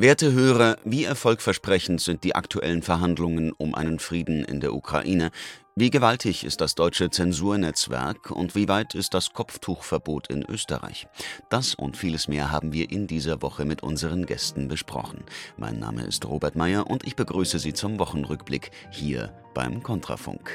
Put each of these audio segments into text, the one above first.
Werte Hörer, wie erfolgversprechend sind die aktuellen Verhandlungen um einen Frieden in der Ukraine? Wie gewaltig ist das deutsche Zensurnetzwerk und wie weit ist das Kopftuchverbot in Österreich? Das und vieles mehr haben wir in dieser Woche mit unseren Gästen besprochen. Mein Name ist Robert Meyer und ich begrüße Sie zum Wochenrückblick hier beim Kontrafunk.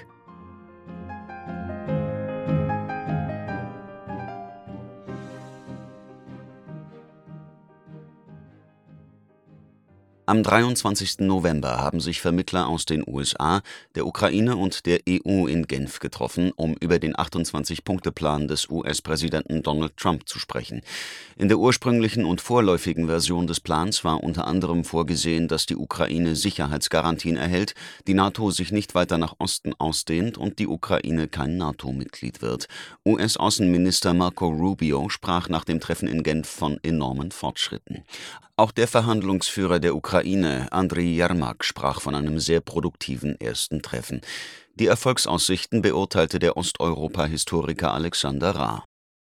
Am 23. November haben sich Vermittler aus den USA, der Ukraine und der EU in Genf getroffen, um über den 28-Punkte-Plan des US-Präsidenten Donald Trump zu sprechen. In der ursprünglichen und vorläufigen Version des Plans war unter anderem vorgesehen, dass die Ukraine Sicherheitsgarantien erhält, die NATO sich nicht weiter nach Osten ausdehnt und die Ukraine kein NATO-Mitglied wird. US-Außenminister Marco Rubio sprach nach dem Treffen in Genf von enormen Fortschritten. Auch der Verhandlungsführer der Ukraine, Andriy Jermak, sprach von einem sehr produktiven ersten Treffen. Die Erfolgsaussichten beurteilte der Osteuropa-Historiker Alexander Ra.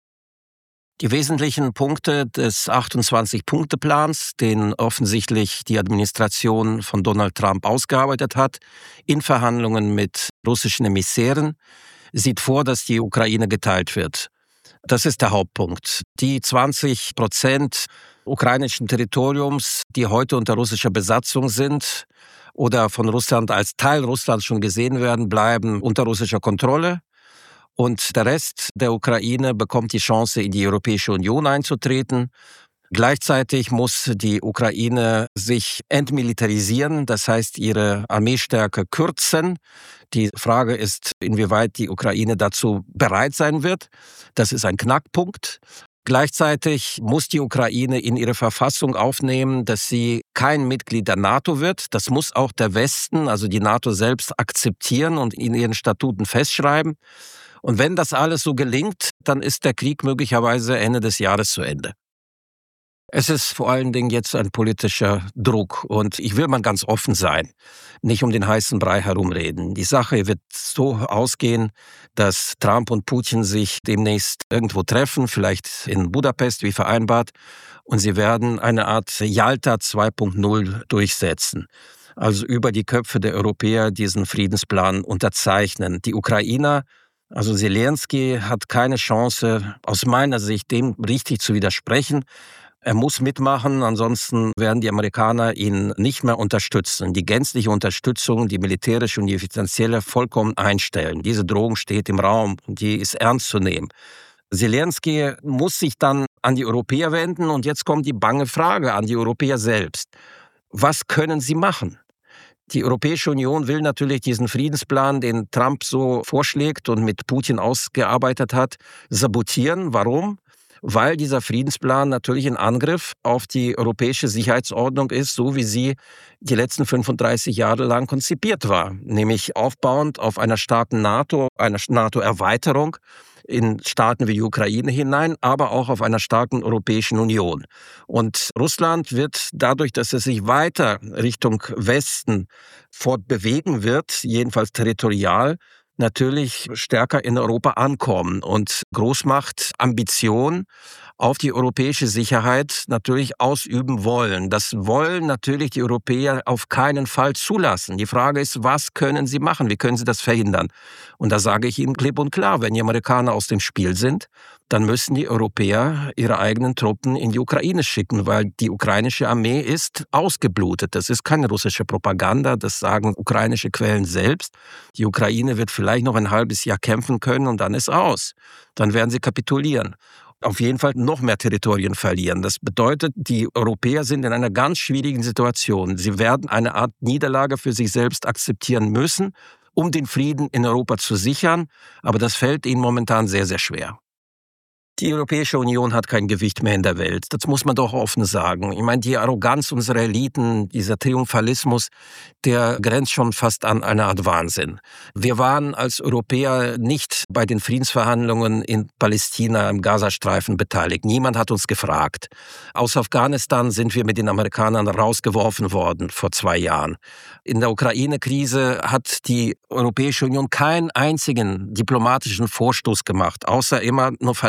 Die wesentlichen Punkte des 28-Punkte-Plans, den offensichtlich die Administration von Donald Trump ausgearbeitet hat, in Verhandlungen mit russischen Emissären, sieht vor, dass die Ukraine geteilt wird. Das ist der Hauptpunkt. Die 20% ukrainischen Territoriums, die heute unter russischer Besatzung sind oder von Russland als Teil Russlands schon gesehen werden, bleiben unter russischer Kontrolle. Und der Rest der Ukraine bekommt die Chance, in die Europäische Union einzutreten. Gleichzeitig muss die Ukraine sich entmilitarisieren, das heißt ihre Armeestärke kürzen. Die Frage ist, inwieweit die Ukraine dazu bereit sein wird. Das ist ein Knackpunkt. Gleichzeitig muss die Ukraine in ihre Verfassung aufnehmen, dass sie kein Mitglied der NATO wird. Das muss auch der Westen, also die NATO selbst, akzeptieren und in ihren Statuten festschreiben. Und wenn das alles so gelingt, dann ist der Krieg möglicherweise Ende des Jahres zu Ende. Es ist vor allen Dingen jetzt ein politischer Druck und ich will mal ganz offen sein, nicht um den heißen Brei herumreden. Die Sache wird so ausgehen, dass Trump und Putin sich demnächst irgendwo treffen, vielleicht in Budapest wie vereinbart, und sie werden eine Art Jalta 2.0 durchsetzen. Also über die Köpfe der Europäer diesen Friedensplan unterzeichnen. Die Ukrainer, also Zelensky, hat keine Chance, aus meiner Sicht, dem richtig zu widersprechen. Er muss mitmachen, ansonsten werden die Amerikaner ihn nicht mehr unterstützen. Die gänzliche Unterstützung, die militärische und die finanzielle, vollkommen einstellen. Diese Drohung steht im Raum und die ist ernst zu nehmen. Zelensky muss sich dann an die Europäer wenden und jetzt kommt die bange Frage an die Europäer selbst. Was können sie machen? Die Europäische Union will natürlich diesen Friedensplan, den Trump so vorschlägt und mit Putin ausgearbeitet hat, sabotieren. Warum? Weil dieser Friedensplan natürlich ein Angriff auf die europäische Sicherheitsordnung ist, so wie sie die letzten 35 Jahre lang konzipiert war. Nämlich aufbauend auf einer starken NATO, einer NATO-Erweiterung in Staaten wie die Ukraine hinein, aber auch auf einer starken Europäischen Union. Und Russland wird dadurch, dass es sich weiter Richtung Westen fortbewegen wird, jedenfalls territorial, natürlich stärker in Europa ankommen und Großmachtambitionen auf die europäische Sicherheit natürlich ausüben wollen. Das wollen natürlich die Europäer auf keinen Fall zulassen. Die Frage ist, was können sie machen? Wie können sie das verhindern? Und da sage ich Ihnen klipp und klar, wenn die Amerikaner aus dem Spiel sind, dann müssen die Europäer ihre eigenen Truppen in die Ukraine schicken, weil die ukrainische Armee ist ausgeblutet. Das ist keine russische Propaganda, das sagen ukrainische Quellen selbst. Die Ukraine wird vielleicht noch ein halbes Jahr kämpfen können und dann ist aus. Dann werden sie kapitulieren. Auf jeden Fall noch mehr Territorien verlieren. Das bedeutet, die Europäer sind in einer ganz schwierigen Situation. Sie werden eine Art Niederlage für sich selbst akzeptieren müssen, um den Frieden in Europa zu sichern. Aber das fällt ihnen momentan sehr, sehr schwer. Die Europäische Union hat kein Gewicht mehr in der Welt. Das muss man doch offen sagen. Ich meine, die Arroganz unserer Eliten, dieser Triumphalismus, der grenzt schon fast an eine Art Wahnsinn. Wir waren als Europäer nicht bei den Friedensverhandlungen in Palästina, im Gazastreifen beteiligt. Niemand hat uns gefragt. Aus Afghanistan sind wir mit den Amerikanern rausgeworfen worden vor 2 Jahren. In der Ukraine-Krise hat die Europäische Union keinen einzigen diplomatischen Vorstoß gemacht, außer immer nur verlangt,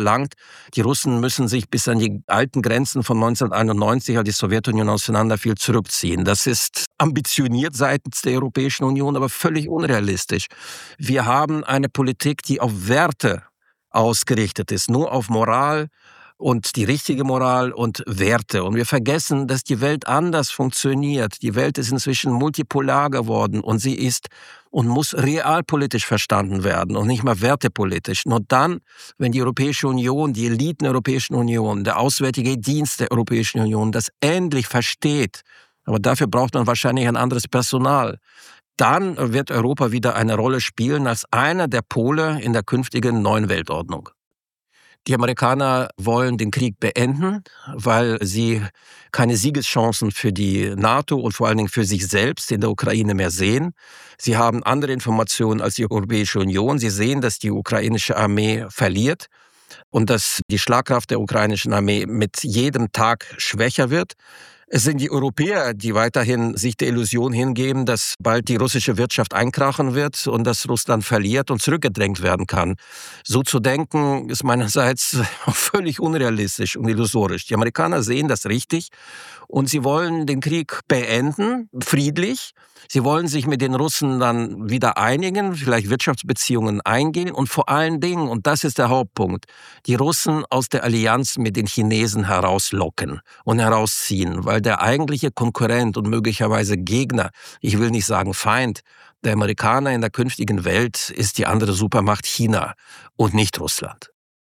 Die Russen müssen sich bis an die alten Grenzen von 1991, als die Sowjetunion auseinanderfiel, zurückziehen. Das ist ambitioniert seitens der Europäischen Union, aber völlig unrealistisch. Wir haben eine Politik, die auf Werte ausgerichtet ist, nur auf Moral und die richtige Moral und Werte. Und wir vergessen, dass die Welt anders funktioniert. Die Welt ist inzwischen multipolar geworden und sie ist und muss realpolitisch verstanden werden und nicht mehr wertepolitisch. Nur dann, wenn die Europäische Union, die Eliten der Europäischen Union, der Auswärtige Dienst der Europäischen Union das endlich versteht, aber dafür braucht man wahrscheinlich ein anderes Personal, dann wird Europa wieder eine Rolle spielen als einer der Pole in der künftigen neuen Weltordnung. Die Amerikaner wollen den Krieg beenden, weil sie keine Siegeschancen für die NATO und vor allen Dingen für sich selbst in der Ukraine mehr sehen. Sie haben andere Informationen als die Europäische Union. Sie sehen, dass die ukrainische Armee verliert und dass die Schlagkraft der ukrainischen Armee mit jedem Tag schwächer wird. Es sind die Europäer, die weiterhin sich der Illusion hingeben, dass bald die russische Wirtschaft einkrachen wird und dass Russland verliert und zurückgedrängt werden kann. So zu denken, ist meinerseits völlig unrealistisch und illusorisch. Die Amerikaner sehen das richtig und sie wollen den Krieg beenden, friedlich. Sie wollen sich mit den Russen dann wieder einigen, vielleicht Wirtschaftsbeziehungen eingehen und vor allen Dingen, und das ist der Hauptpunkt, die Russen aus der Allianz mit den Chinesen herauslocken und herausziehen, weil der eigentliche Konkurrent und möglicherweise Gegner, ich will nicht sagen Feind, der Amerikaner in der künftigen Welt ist die andere Supermacht China und nicht Russland.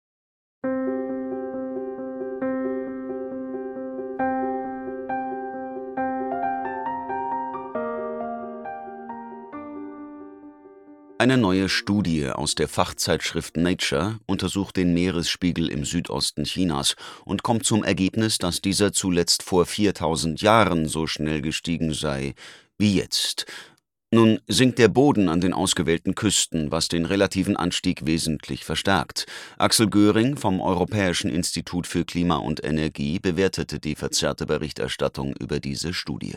Eine neue Studie aus der Fachzeitschrift Nature untersucht den Meeresspiegel im Südosten Chinas und kommt zum Ergebnis, dass dieser zuletzt vor 4000 Jahren so schnell gestiegen sei wie jetzt. Nun sinkt der Boden an den ausgewählten Küsten, was den relativen Anstieg wesentlich verstärkt. Axel Göring vom Europäischen Institut für Klima und Energie bewertete die verzerrte Berichterstattung über diese Studie.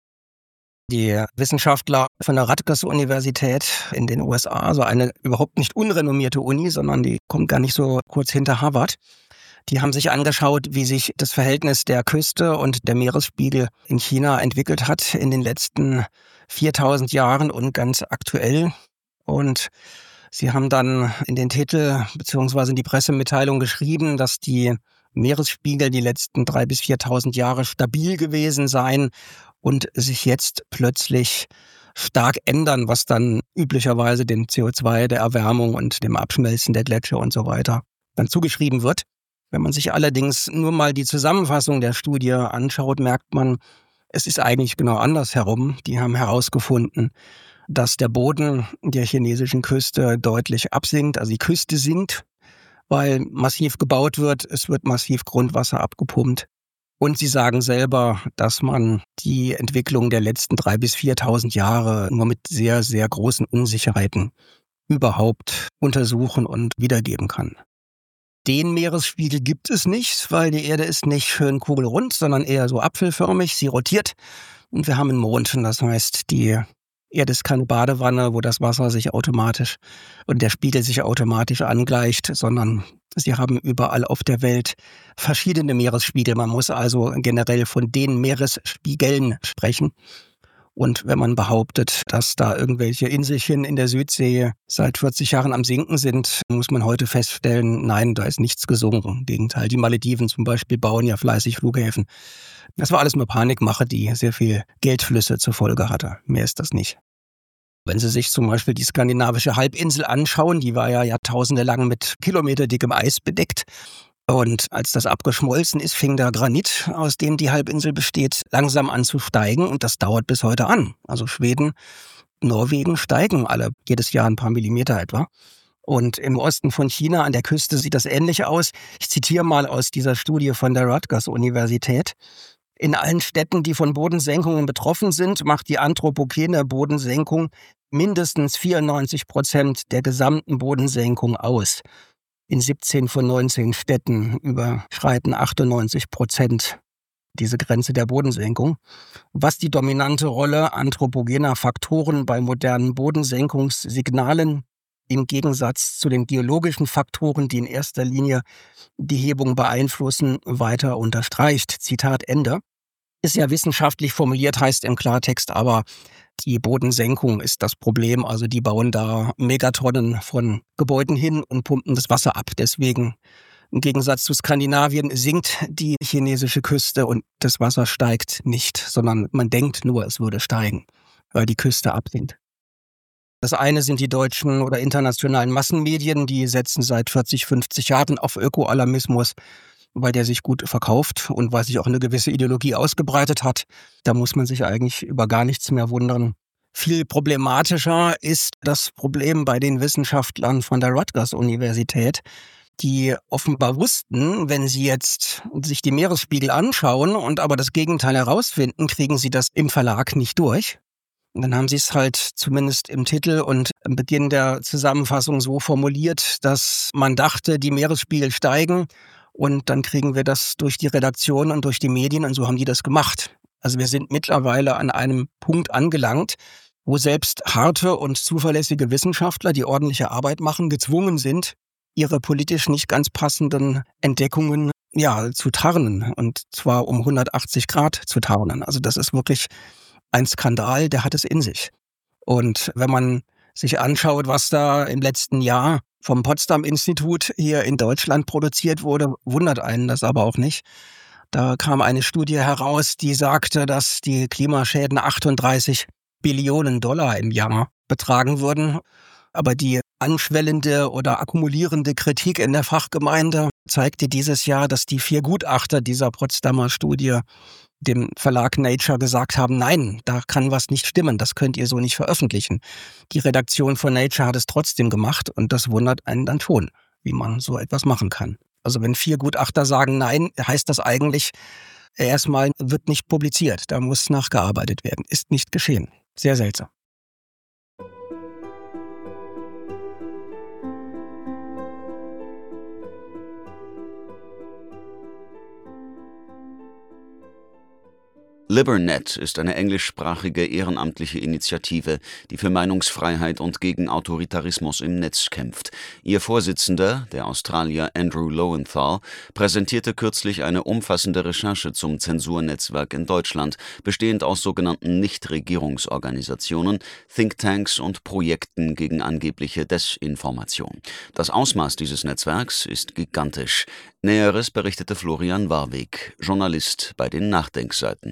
Die Wissenschaftler von der Rutgers-Universität in den USA, also eine überhaupt nicht unrenommierte Uni, sondern die kommt gar nicht so kurz hinter Harvard, die haben sich angeschaut, wie sich das Verhältnis der Küste und der Meeresspiegel in China entwickelt hat in den letzten 4000 Jahren und ganz aktuell. Und sie haben dann in den Titel bzw. in die Pressemitteilung geschrieben, dass die Meeresspiegel die letzten 3.000 bis 4.000 Jahre stabil gewesen seien und sich jetzt plötzlich stark ändern, was dann üblicherweise dem CO2, der Erwärmung und dem Abschmelzen der Gletscher und so weiter dann zugeschrieben wird. Wenn man sich allerdings nur mal die Zusammenfassung der Studie anschaut, merkt man, es ist eigentlich genau andersherum. Die haben herausgefunden, dass der Boden der chinesischen Küste deutlich absinkt, also die Küste sinkt, weil massiv gebaut wird, es wird massiv Grundwasser abgepumpt. Und sie sagen selber, dass man die Entwicklung der letzten 3.000 bis 4.000 Jahre nur mit sehr, sehr großen Unsicherheiten überhaupt untersuchen und wiedergeben kann. Den Meeresspiegel gibt es nicht, weil die Erde ist nicht schön kugelrund, sondern eher so apfelförmig, sie rotiert. Und wir haben einen Mond, und das heißt, die Erde ist keine Badewanne, wo das Wasser sich automatisch und der Spiegel sich automatisch angleicht, sondern sie haben überall auf der Welt verschiedene Meeresspiegel. Man muss also generell von den Meeresspiegeln sprechen. Und wenn man behauptet, dass da irgendwelche Inselchen in der Südsee seit 40 Jahren am Sinken sind, muss man heute feststellen, nein, da ist nichts gesunken. Im Gegenteil, die Malediven zum Beispiel bauen ja fleißig Flughäfen. Das war alles nur Panikmache, die sehr viel Geldflüsse zur Folge hatte. Mehr ist das nicht. Wenn Sie sich zum Beispiel die skandinavische Halbinsel anschauen, die war ja Jahrtausende lang mit kilometerdickem Eis bedeckt. Und als das abgeschmolzen ist, fing der Granit, aus dem die Halbinsel besteht, langsam an zu steigen. Und das dauert bis heute an. Also Schweden, Norwegen steigen alle jedes Jahr ein paar Millimeter etwa. Und im Osten von China an der Küste sieht das ähnlich aus. Ich zitiere mal aus dieser Studie von der Rutgers-Universität. In allen Städten, die von Bodensenkungen betroffen sind, macht die anthropogene Bodensenkung mindestens 94% der gesamten Bodensenkung aus. In 17 von 19 Städten überschreiten 98% diese Grenze der Bodensenkung. Was die dominante Rolle anthropogener Faktoren bei modernen Bodensenkungssignalen im Gegensatz zu den geologischen Faktoren, die in erster Linie die Hebung beeinflussen, weiter unterstreicht. Zitat Ende. Ist ja wissenschaftlich formuliert, heißt im Klartext aber, die Bodensenkung ist das Problem. Also die bauen da Megatonnen von Gebäuden hin und pumpen das Wasser ab. Deswegen im Gegensatz zu Skandinavien sinkt die chinesische Küste und das Wasser steigt nicht, sondern man denkt nur, es würde steigen, weil die Küste absinkt. Das eine sind die deutschen oder internationalen Massenmedien, die setzen seit 40, 50 Jahren auf Ökoalarmismus, weil der sich gut verkauft und weil sich auch eine gewisse Ideologie ausgebreitet hat. Da muss man sich eigentlich über gar nichts mehr wundern. Viel problematischer ist das Problem bei den Wissenschaftlern von der Rutgers-Universität, die offenbar wussten, wenn sie jetzt sich die Meeresspiegel anschauen und aber das Gegenteil herausfinden, kriegen sie das im Verlag nicht durch. Und dann haben sie es halt zumindest im Titel und am Beginn der Zusammenfassung so formuliert, dass man dachte, die Meeresspiegel steigen und dann kriegen wir das durch die Redaktion und durch die Medien und so haben die das gemacht. Also wir sind mittlerweile an einem Punkt angelangt, wo selbst harte und zuverlässige Wissenschaftler, die ordentliche Arbeit machen, gezwungen sind, ihre politisch nicht ganz passenden Entdeckungen zu tarnen und zwar um 180 Grad zu tarnen. Also das ist wirklich ein Skandal, der hat es in sich. Und wenn man sich anschaut, was da im letzten Jahr vom Potsdam-Institut hier in Deutschland produziert wurde, wundert einen das aber auch nicht. Da kam eine Studie heraus, die sagte, dass die Klimaschäden 38 Billionen Dollar im Jahr betragen würden. Aber die anschwellende oder akkumulierende Kritik in der Fachgemeinde zeigte dieses Jahr, dass die 4 Gutachter dieser Potsdamer Studie dem Verlag Nature gesagt haben, nein, da kann was nicht stimmen, das könnt ihr so nicht veröffentlichen. Die Redaktion von Nature hat es trotzdem gemacht und das wundert einen dann schon, wie man so etwas machen kann. Also wenn 4 Gutachter sagen nein, heißt das eigentlich, erstmal wird nicht publiziert, da muss nachgearbeitet werden. Ist nicht geschehen. Sehr seltsam. LiberNet ist eine englischsprachige ehrenamtliche Initiative, die für Meinungsfreiheit und gegen Autoritarismus im Netz kämpft. Ihr Vorsitzender, der Australier Andrew Lowenthal, präsentierte kürzlich eine umfassende Recherche zum Zensurnetzwerk in Deutschland, bestehend aus sogenannten Nichtregierungsorganisationen, Thinktanks und Projekten gegen angebliche Desinformation. Das Ausmaß dieses Netzwerks ist gigantisch. Näheres berichtete Florian Warweg, Journalist bei den Nachdenkseiten.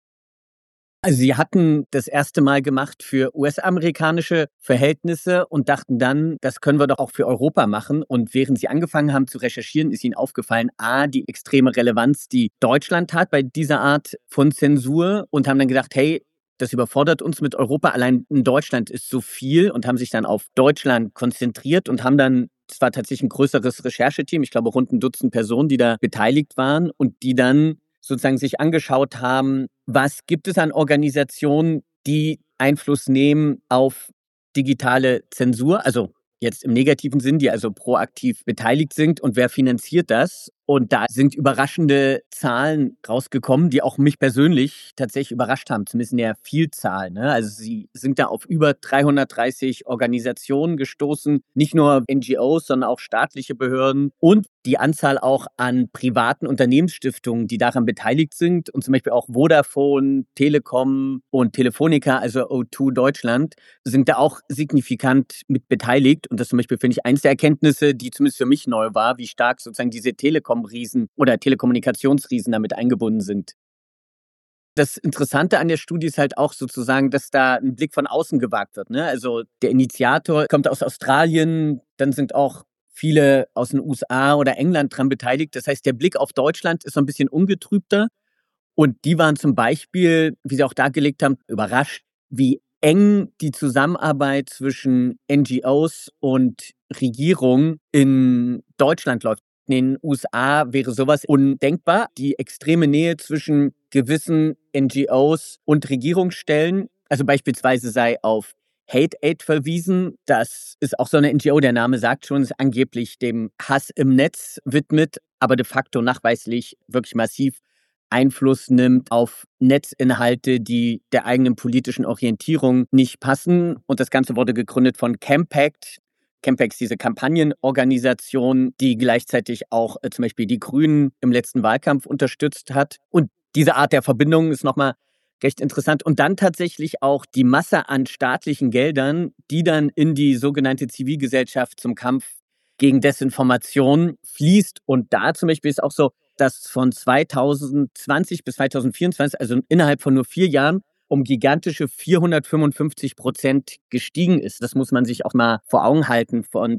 Also sie hatten das erste Mal gemacht für US-amerikanische Verhältnisse und dachten dann, das können wir doch auch für Europa machen. Und während sie angefangen haben zu recherchieren, ist ihnen aufgefallen, die extreme Relevanz, die Deutschland hat bei dieser Art von Zensur und haben dann gedacht, hey, das überfordert uns mit Europa. Allein in Deutschland ist so viel und haben sich dann auf Deutschland konzentriert und haben dann, es war tatsächlich ein größeres Rechercheteam, ich glaube rund ein Dutzend Personen, die da beteiligt waren und die dann sozusagen sich angeschaut haben, was gibt es an Organisationen, die Einfluss nehmen auf digitale Zensur, also jetzt im negativen Sinn, die also proaktiv beteiligt sind und wer finanziert das? Und da sind überraschende Zahlen rausgekommen, die auch mich persönlich tatsächlich überrascht haben, zumindest in der Vielzahl. Also sie sind da auf über 330 Organisationen gestoßen, nicht nur NGOs, sondern auch staatliche Behörden und die Anzahl auch an privaten Unternehmensstiftungen, die daran beteiligt sind und zum Beispiel auch Vodafone, Telekom und Telefonica, also O2 Deutschland, sind da auch signifikant mit beteiligt. Und das zum Beispiel finde ich eins der Erkenntnisse, die zumindest für mich neu war, wie stark sozusagen diese Telekom-Riesen oder Telekommunikationsriesen damit eingebunden sind. Das Interessante an der Studie ist halt auch sozusagen, dass da ein Blick von außen gewagt wird. Also der Initiator kommt aus Australien, dann sind auch viele aus den USA oder England dran beteiligt. Das heißt, der Blick auf Deutschland ist so ein bisschen ungetrübter. Und die waren zum Beispiel, wie sie auch dargelegt haben, überrascht, wie eng die Zusammenarbeit zwischen NGOs und Regierung in Deutschland läuft. In den USA wäre sowas undenkbar. Die extreme Nähe zwischen gewissen NGOs und Regierungsstellen, also beispielsweise sei auf Hate Aid verwiesen. Das ist auch so eine NGO, der Name sagt schon, ist angeblich dem Hass im Netz widmet, aber de facto nachweislich wirklich massiv Einfluss nimmt auf Netzinhalte, die der eigenen politischen Orientierung nicht passen. Und das Ganze wurde gegründet von Campact. Campax, diese Kampagnenorganisation, die gleichzeitig auch zum Beispiel die Grünen im letzten Wahlkampf unterstützt hat. Und diese Art der Verbindung ist nochmal recht interessant. Und dann tatsächlich auch die Masse an staatlichen Geldern, die dann in die sogenannte Zivilgesellschaft zum Kampf gegen Desinformation fließt. Und da zum Beispiel ist auch so, dass von 2020 bis 2024, also innerhalb von nur 4 Jahren, um gigantische 455% gestiegen ist. Das muss man sich auch mal vor Augen halten. Von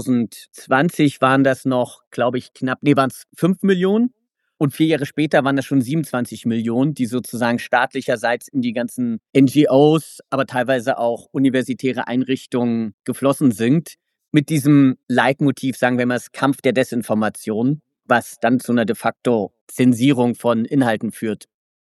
2020 waren das noch, glaube ich, waren es 5 Millionen. Und 4 Jahre später waren das schon 27 Millionen, die sozusagen staatlicherseits in die ganzen NGOs, aber teilweise auch universitäre Einrichtungen geflossen sind. Mit diesem Leitmotiv, sagen wir mal, das Kampf der Desinformation, was dann zu einer de facto Zensierung von Inhalten führt.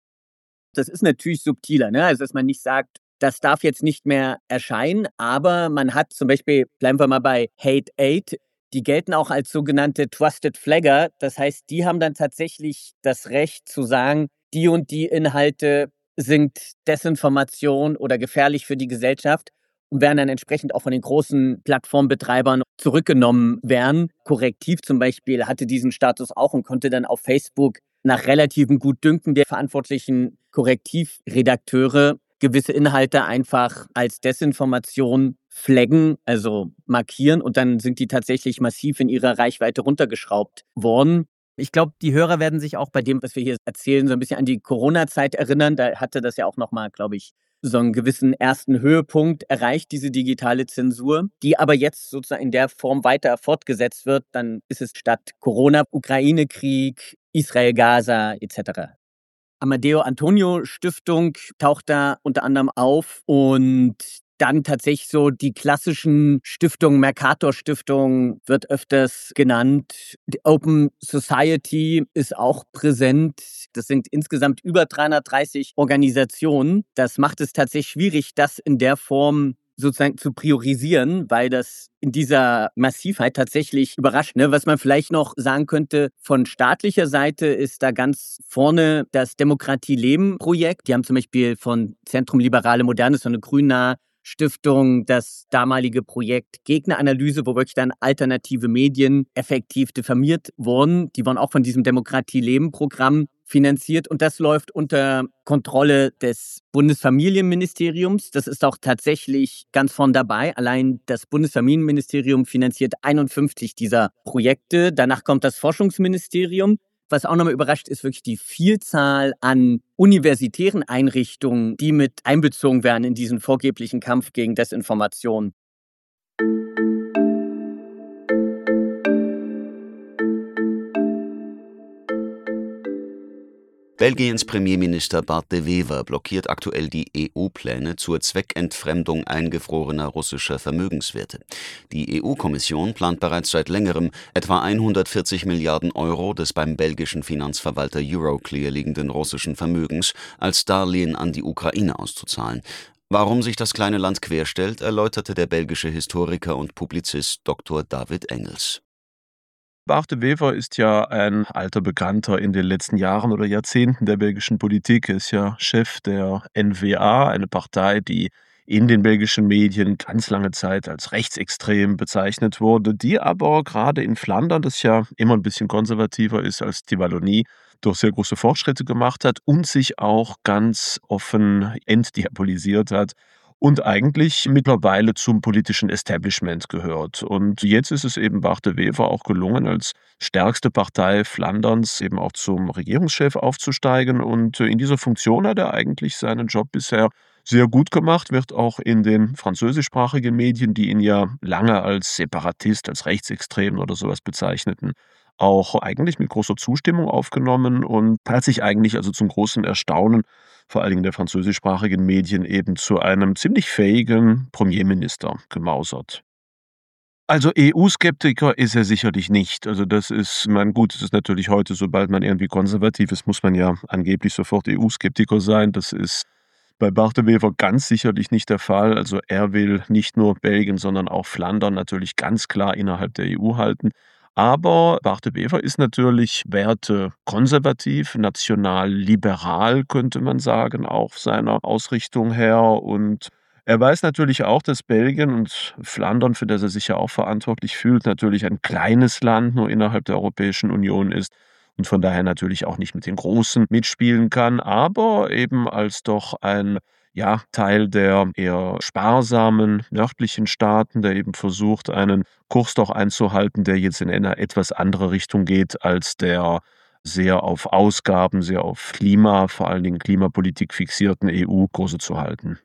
Das ist natürlich subtiler, ne? Also, dass man nicht sagt, das darf jetzt nicht mehr erscheinen, aber man hat zum Beispiel, bleiben wir mal bei Hate Aid, die gelten auch als sogenannte Trusted Flagger. Das heißt, die haben dann tatsächlich das Recht zu sagen, die und die Inhalte sind Desinformation oder gefährlich für die Gesellschaft und werden dann entsprechend auch von den großen Plattformbetreibern zurückgenommen werden. Korrektiv zum Beispiel hatte diesen Status auch und konnte dann auf Facebook nach relativem Gutdünken der verantwortlichen Korrektivredakteure gewisse Inhalte einfach als Desinformation flaggen, also markieren, und dann sind die tatsächlich massiv in ihrer Reichweite runtergeschraubt worden. Ich glaube, die Hörer werden sich auch bei dem, was wir hier erzählen, so ein bisschen an die Corona-Zeit erinnern. Da hatte das ja auch nochmal, glaube ich, so einen gewissen ersten Höhepunkt erreicht, diese digitale Zensur, die aber jetzt sozusagen in der Form weiter fortgesetzt wird. Dann ist es statt Corona, Ukraine-Krieg, Israel-Gaza etc. Amadeo Antonio Stiftung taucht da unter anderem auf und dann tatsächlich so die klassischen Stiftungen, Mercator Stiftung wird öfters genannt. Die Open Society ist auch präsent. Das sind insgesamt über 330 Organisationen. Das macht es tatsächlich schwierig, das in der Form sozusagen zu priorisieren, weil das in dieser Massivheit tatsächlich überrascht. Ne? Was man vielleicht noch sagen könnte, von staatlicher Seite ist da ganz vorne das Demokratie-Leben-Projekt. Die haben zum Beispiel von Zentrum Liberale Moderne, so eine grünnahe Stiftung, das damalige Projekt Gegneranalyse, wo wirklich dann alternative Medien effektiv diffamiert wurden. Die wurden auch von diesem Demokratie-Leben-Programm finanziert und das läuft unter Kontrolle des Bundesfamilienministeriums. Das ist auch tatsächlich ganz vorn dabei. Allein das Bundesfamilienministerium finanziert 51 dieser Projekte. Danach kommt das Forschungsministerium. Was auch nochmal überrascht, ist wirklich die Vielzahl an universitären Einrichtungen, die mit einbezogen werden in diesen vorgeblichen Kampf gegen Desinformation. Belgiens Premierminister Bart de Wever blockiert aktuell die EU-Pläne zur Zweckentfremdung eingefrorener russischer Vermögenswerte. Die EU-Kommission plant bereits seit längerem, etwa 140 Milliarden Euro des beim belgischen Finanzverwalter Euroclear liegenden russischen Vermögens als Darlehen an die Ukraine auszuzahlen. Warum sich das kleine Land querstellt, erläuterte der belgische Historiker und Publizist Dr. David Engels. Bart de Wever ist ja ein alter Bekannter in den letzten Jahren oder Jahrzehnten der belgischen Politik. Er ist ja Chef der N-VA, eine Partei, die in den belgischen Medien ganz lange Zeit als rechtsextrem bezeichnet wurde, die aber gerade in Flandern, das ja immer ein bisschen konservativer ist als die Wallonie, doch sehr große Fortschritte gemacht hat und sich auch ganz offen entdiabolisiert hat und eigentlich mittlerweile zum politischen Establishment gehört. Und jetzt ist es eben Bart de Wever auch gelungen, als stärkste Partei Flanderns eben auch zum Regierungschef aufzusteigen. Und in dieser Funktion hat er eigentlich seinen Job bisher sehr gut gemacht, wird auch in den französischsprachigen Medien, die ihn ja lange als Separatist, als Rechtsextrem oder sowas bezeichneten, auch eigentlich mit großer Zustimmung aufgenommen und hat sich eigentlich also zum großen Erstaunen vor allen Dingen der französischsprachigen Medien eben zu einem ziemlich fähigen Premierminister gemausert. Also EU-Skeptiker ist er sicherlich nicht. Also das ist, gut, es ist natürlich heute, sobald man irgendwie konservativ ist, muss man ja angeblich sofort EU-Skeptiker sein. Das ist bei Bart de Wever ganz sicherlich nicht der Fall. Also er will nicht nur Belgien, sondern auch Flandern natürlich ganz klar innerhalb der EU halten. Aber Bart de Wever ist natürlich wertekonservativ, national-liberal, könnte man sagen, auch seiner Ausrichtung her. Und Er weiß natürlich auch, dass Belgien und Flandern, für das er sich ja auch verantwortlich fühlt, natürlich ein kleines Land nur innerhalb der Europäischen Union ist und von daher natürlich auch nicht mit den Großen mitspielen kann, aber eben als doch ein Teil der eher sparsamen nördlichen Staaten, der eben versucht, einen Kurs doch einzuhalten, der jetzt in eine etwas andere Richtung geht als der sehr auf Ausgaben, sehr auf Klima, vor allen Dingen Klimapolitik fixierten EU-Kurse zu halten.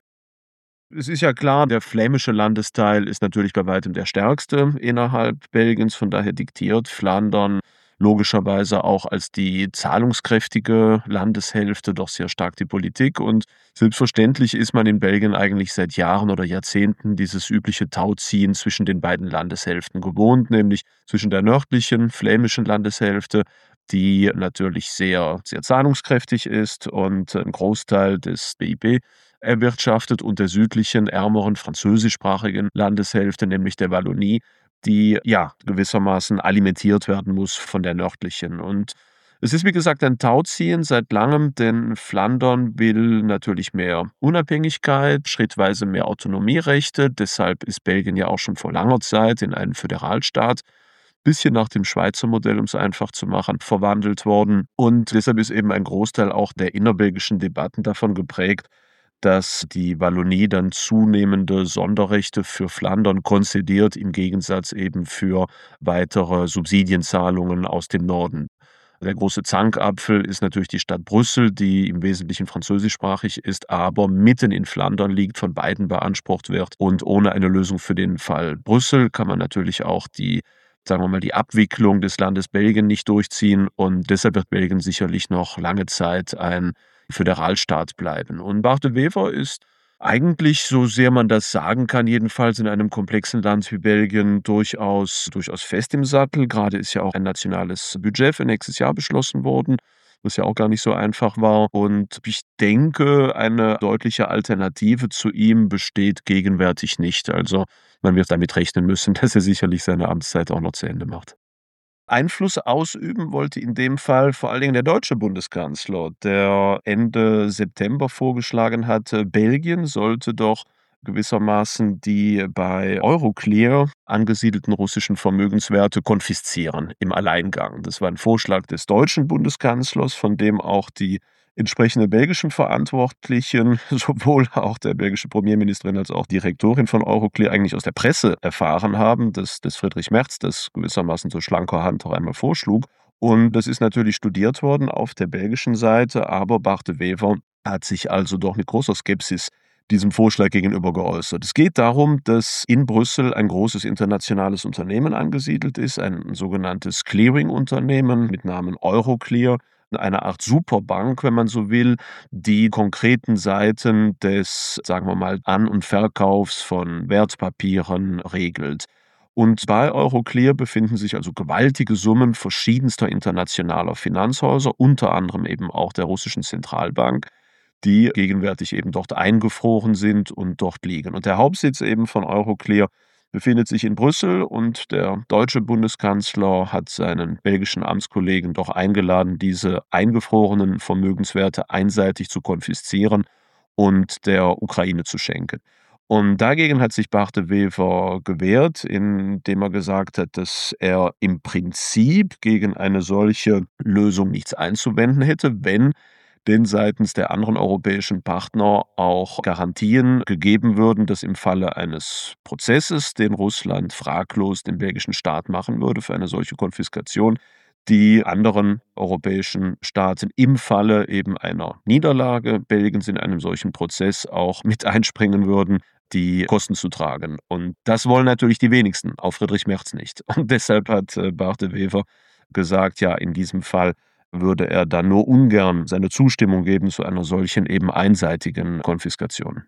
Es ist ja klar, der flämische Landesteil ist natürlich bei weitem der stärkste innerhalb Belgiens, von daher diktiert Flandern logischerweise auch als die zahlungskräftige Landeshälfte doch sehr stark die Politik und selbstverständlich ist man in Belgien eigentlich seit Jahren oder Jahrzehnten dieses übliche Tauziehen zwischen den beiden Landeshälften gewohnt, nämlich zwischen der nördlichen flämischen Landeshälfte, die natürlich sehr, sehr zahlungskräftig ist und 'n Großteil des BIP erwirtschaftet und der südlichen, ärmeren französischsprachigen Landeshälfte, nämlich der Wallonie, die gewissermaßen alimentiert werden muss von der nördlichen. Und es ist, wie gesagt, ein Tauziehen seit langem, denn Flandern will natürlich mehr Unabhängigkeit, schrittweise mehr Autonomierechte. Deshalb ist Belgien ja auch schon vor langer Zeit in einen Föderalstaat, bisschen nach dem Schweizer Modell, um es einfach zu machen, verwandelt worden. Und deshalb ist eben ein Großteil auch der innerbelgischen Debatten davon geprägt, dass die Wallonie dann zunehmende Sonderrechte für Flandern konzediert, im Gegensatz eben für weitere Subsidienzahlungen aus dem Norden. Der große Zankapfel ist natürlich die Stadt Brüssel, die im Wesentlichen französischsprachig ist, aber mitten in Flandern liegt, von beiden beansprucht wird. Und ohne eine Lösung für den Fall Brüssel kann man natürlich auch die, sagen wir mal, die Abwicklung des Landes Belgien nicht durchziehen. Und deshalb wird Belgien sicherlich noch lange Zeit ein Föderalstaat bleiben. Und Bart de Wever ist eigentlich, so sehr man das sagen kann, jedenfalls in einem komplexen Land wie Belgien durchaus fest im Sattel. Gerade ist ja auch ein nationales Budget für nächstes Jahr beschlossen worden, was ja auch gar nicht so einfach war. Und ich denke, eine deutliche Alternative zu ihm besteht gegenwärtig nicht. Also man wird damit rechnen müssen, dass er sicherlich seine Amtszeit auch noch zu Ende macht. Einfluss ausüben wollte in dem Fall vor allen Dingen der deutsche Bundeskanzler, der Ende September vorgeschlagen hatte, Belgien sollte doch gewissermaßen die bei Euroclear angesiedelten russischen Vermögenswerte konfiszieren im Alleingang. Das war ein Vorschlag des deutschen Bundeskanzlers, von dem auch die entsprechende belgischen Verantwortlichen, sowohl auch der belgische Premierministerin als auch die Rektorin von Euroclear eigentlich aus der Presse erfahren haben, dass Friedrich Merz das gewissermaßen so schlanker Hand auch einmal vorschlug. Und das ist natürlich studiert worden auf der belgischen Seite, aber Bart de Wever hat sich also doch mit großer Skepsis diesem Vorschlag gegenüber geäußert. Es geht darum, dass in Brüssel ein großes internationales Unternehmen angesiedelt ist, ein sogenanntes Clearing-Unternehmen mit Namen Euroclear, eine Art Superbank, wenn man so will, die konkreten Seiten des, sagen wir mal, An- und Verkaufs von Wertpapieren regelt. Und bei Euroclear befinden sich also gewaltige Summen verschiedenster internationaler Finanzhäuser, unter anderem eben auch der russischen Zentralbank, die gegenwärtig eben dort eingefroren sind und dort liegen. Und der Hauptsitz eben von Euroclear befindet sich in Brüssel und der deutsche Bundeskanzler hat seinen belgischen Amtskollegen doch eingeladen, diese eingefrorenen Vermögenswerte einseitig zu konfiszieren und der Ukraine zu schenken. Und dagegen hat sich Bart de Wever gewehrt, indem er gesagt hat, dass er im Prinzip gegen eine solche Lösung nichts einzuwenden hätte, wenn denn seitens der anderen europäischen Partner auch Garantien gegeben würden, dass im Falle eines Prozesses, den Russland fraglos dem belgischen Staat machen würde für eine solche Konfiskation, die anderen europäischen Staaten im Falle eben einer Niederlage Belgiens in einem solchen Prozess auch mit einspringen würden, die Kosten zu tragen. Und das wollen natürlich die wenigsten, auch Friedrich Merz nicht. Und deshalb hat Bart de Wever gesagt, ja, in diesem Fall würde er dann nur ungern seine Zustimmung geben zu einer solchen eben einseitigen Konfiskation.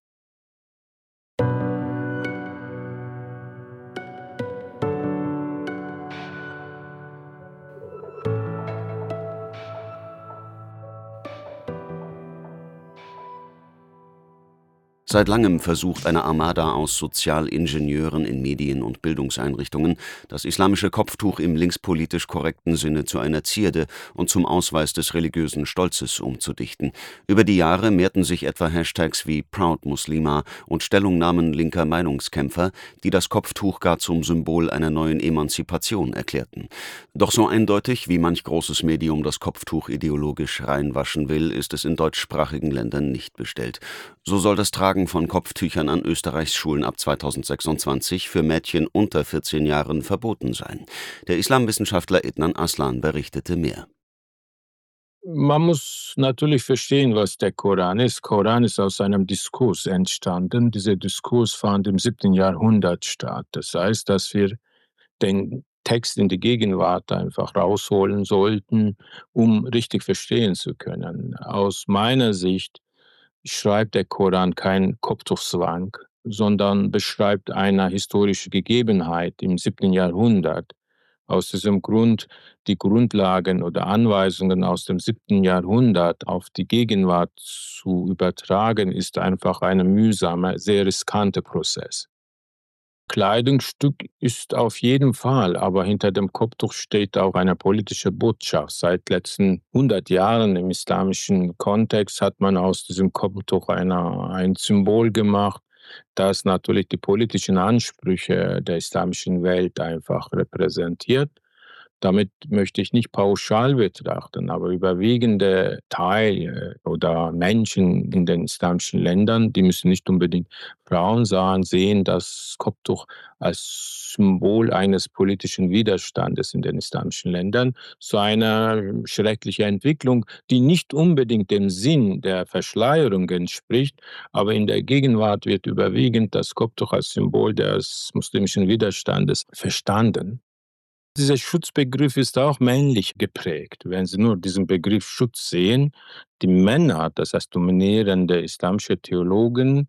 Seit langem versucht eine Armada aus Sozialingenieuren in Medien- und Bildungseinrichtungen, das islamische Kopftuch im linkspolitisch korrekten Sinne zu einer Zierde und zum Ausweis des religiösen Stolzes umzudichten. Über die Jahre mehrten sich etwa Hashtags wie Proud Muslima und Stellungnahmen linker Meinungskämpfer, die das Kopftuch gar zum Symbol einer neuen Emanzipation erklärten. Doch so eindeutig, wie manch großes Medium das Kopftuch ideologisch reinwaschen will, ist es in deutschsprachigen Ländern nicht bestellt. So soll das Tragen von Kopftüchern an Österreichs Schulen ab 2026 für Mädchen unter 14 Jahren verboten sein. Der Islamwissenschaftler Ednan Aslan berichtete mehr. Man muss natürlich verstehen, was der Koran ist. Koran ist aus einem Diskurs entstanden. Dieser Diskurs fand im 7. Jahrhundert statt. Das heißt, dass wir den Text in die Gegenwart einfach rausholen sollten, um richtig verstehen zu können. Aus meiner Sicht schreibt der Koran keinen Kopftuchzwang, sondern beschreibt eine historische Gegebenheit im 7. Jahrhundert. Aus diesem Grund die Grundlagen oder Anweisungen aus dem 7. Jahrhundert auf die Gegenwart zu übertragen, ist einfach ein mühsamer, sehr riskanter Prozess. Kleidungsstück ist auf jeden Fall, aber hinter dem Kopftuch steht auch eine politische Botschaft. Seit letzten 100 Jahren im islamischen Kontext hat man aus diesem Kopftuch ein Symbol gemacht, das natürlich die politischen Ansprüche der islamischen Welt einfach repräsentiert. Damit möchte ich nicht pauschal betrachten, aber überwiegende Teil oder Menschen in den islamischen Ländern, die müssen nicht unbedingt Frauen sein, sehen das Kopftuch als Symbol eines politischen Widerstandes in den islamischen Ländern. So eine schreckliche Entwicklung, die nicht unbedingt dem Sinn der Verschleierung entspricht, aber in der Gegenwart wird überwiegend das Kopftuch als Symbol des muslimischen Widerstandes verstanden. Dieser Schutzbegriff ist auch männlich geprägt. Wenn Sie nur diesen Begriff Schutz sehen, die Männer, das heißt dominierende islamische Theologen,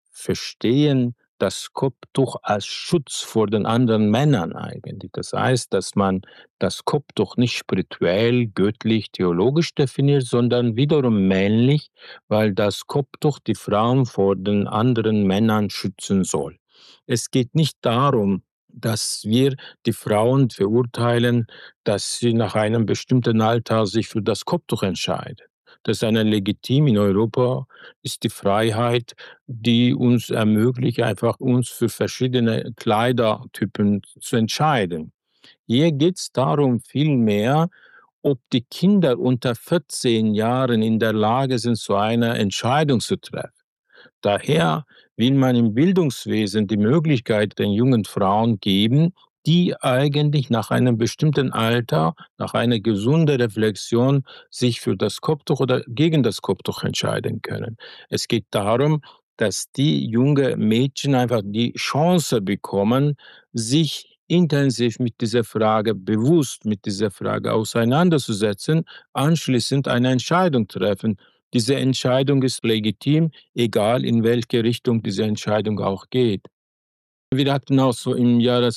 verstehen das Kopftuch als Schutz vor den anderen Männern eigentlich. Das heißt, dass man das Kopftuch nicht spirituell, göttlich, theologisch definiert, sondern wiederum männlich, weil das Kopftuch die Frauen vor den anderen Männern schützen soll. Es geht nicht darum, dass wir die Frauen verurteilen, dass sie nach einem bestimmten Alter sich für das Kopftuch entscheiden. Das ist eine legitim. In Europa ist die Freiheit, die uns ermöglicht, einfach uns für verschiedene Kleidertypen zu entscheiden. Hier geht es darum vielmehr, ob die Kinder unter 14 Jahren in der Lage sind, so eine Entscheidung zu treffen. Daher will man im Bildungswesen die Möglichkeit den jungen Frauen geben, die eigentlich nach einem bestimmten Alter, nach einer gesunden Reflexion sich für das Kopftuch oder gegen das Kopftuch entscheiden können. Es geht darum, dass die jungen Mädchen einfach die Chance bekommen, sich intensiv mit dieser Frage, bewusst mit dieser Frage auseinanderzusetzen, anschließend eine Entscheidung treffen. Diese Entscheidung ist legitim, egal in welche Richtung diese Entscheidung auch geht. Wir hatten auch so im Jahre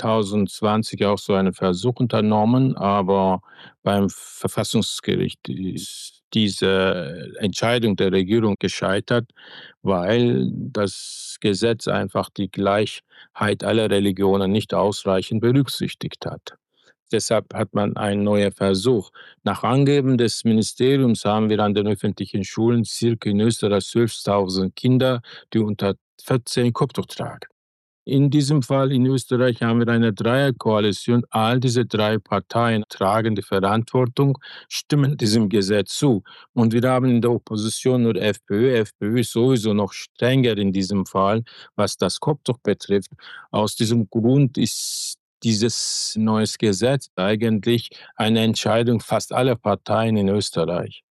2020 auch so einen Versuch unternommen, aber beim Verfassungsgericht ist diese Entscheidung der Regierung gescheitert, weil das Gesetz einfach die Gleichheit aller Religionen nicht ausreichend berücksichtigt hat. Deshalb hat man einen neuen Versuch. Nach Angaben des Ministeriums haben wir an den öffentlichen Schulen circa in Österreich 12.000 Kinder, die unter 14 Kopftuch tragen. In diesem Fall in Österreich haben wir eine Dreierkoalition. All diese drei Parteien tragen die Verantwortung, stimmen diesem Gesetz zu. Und wir haben in der Opposition nur FPÖ. FPÖ ist sowieso noch strenger in diesem Fall, was das Kopftuch betrifft. Aus diesem Grund ist dieses neues Gesetz eigentlich eine Entscheidung fast aller Parteien in Österreich.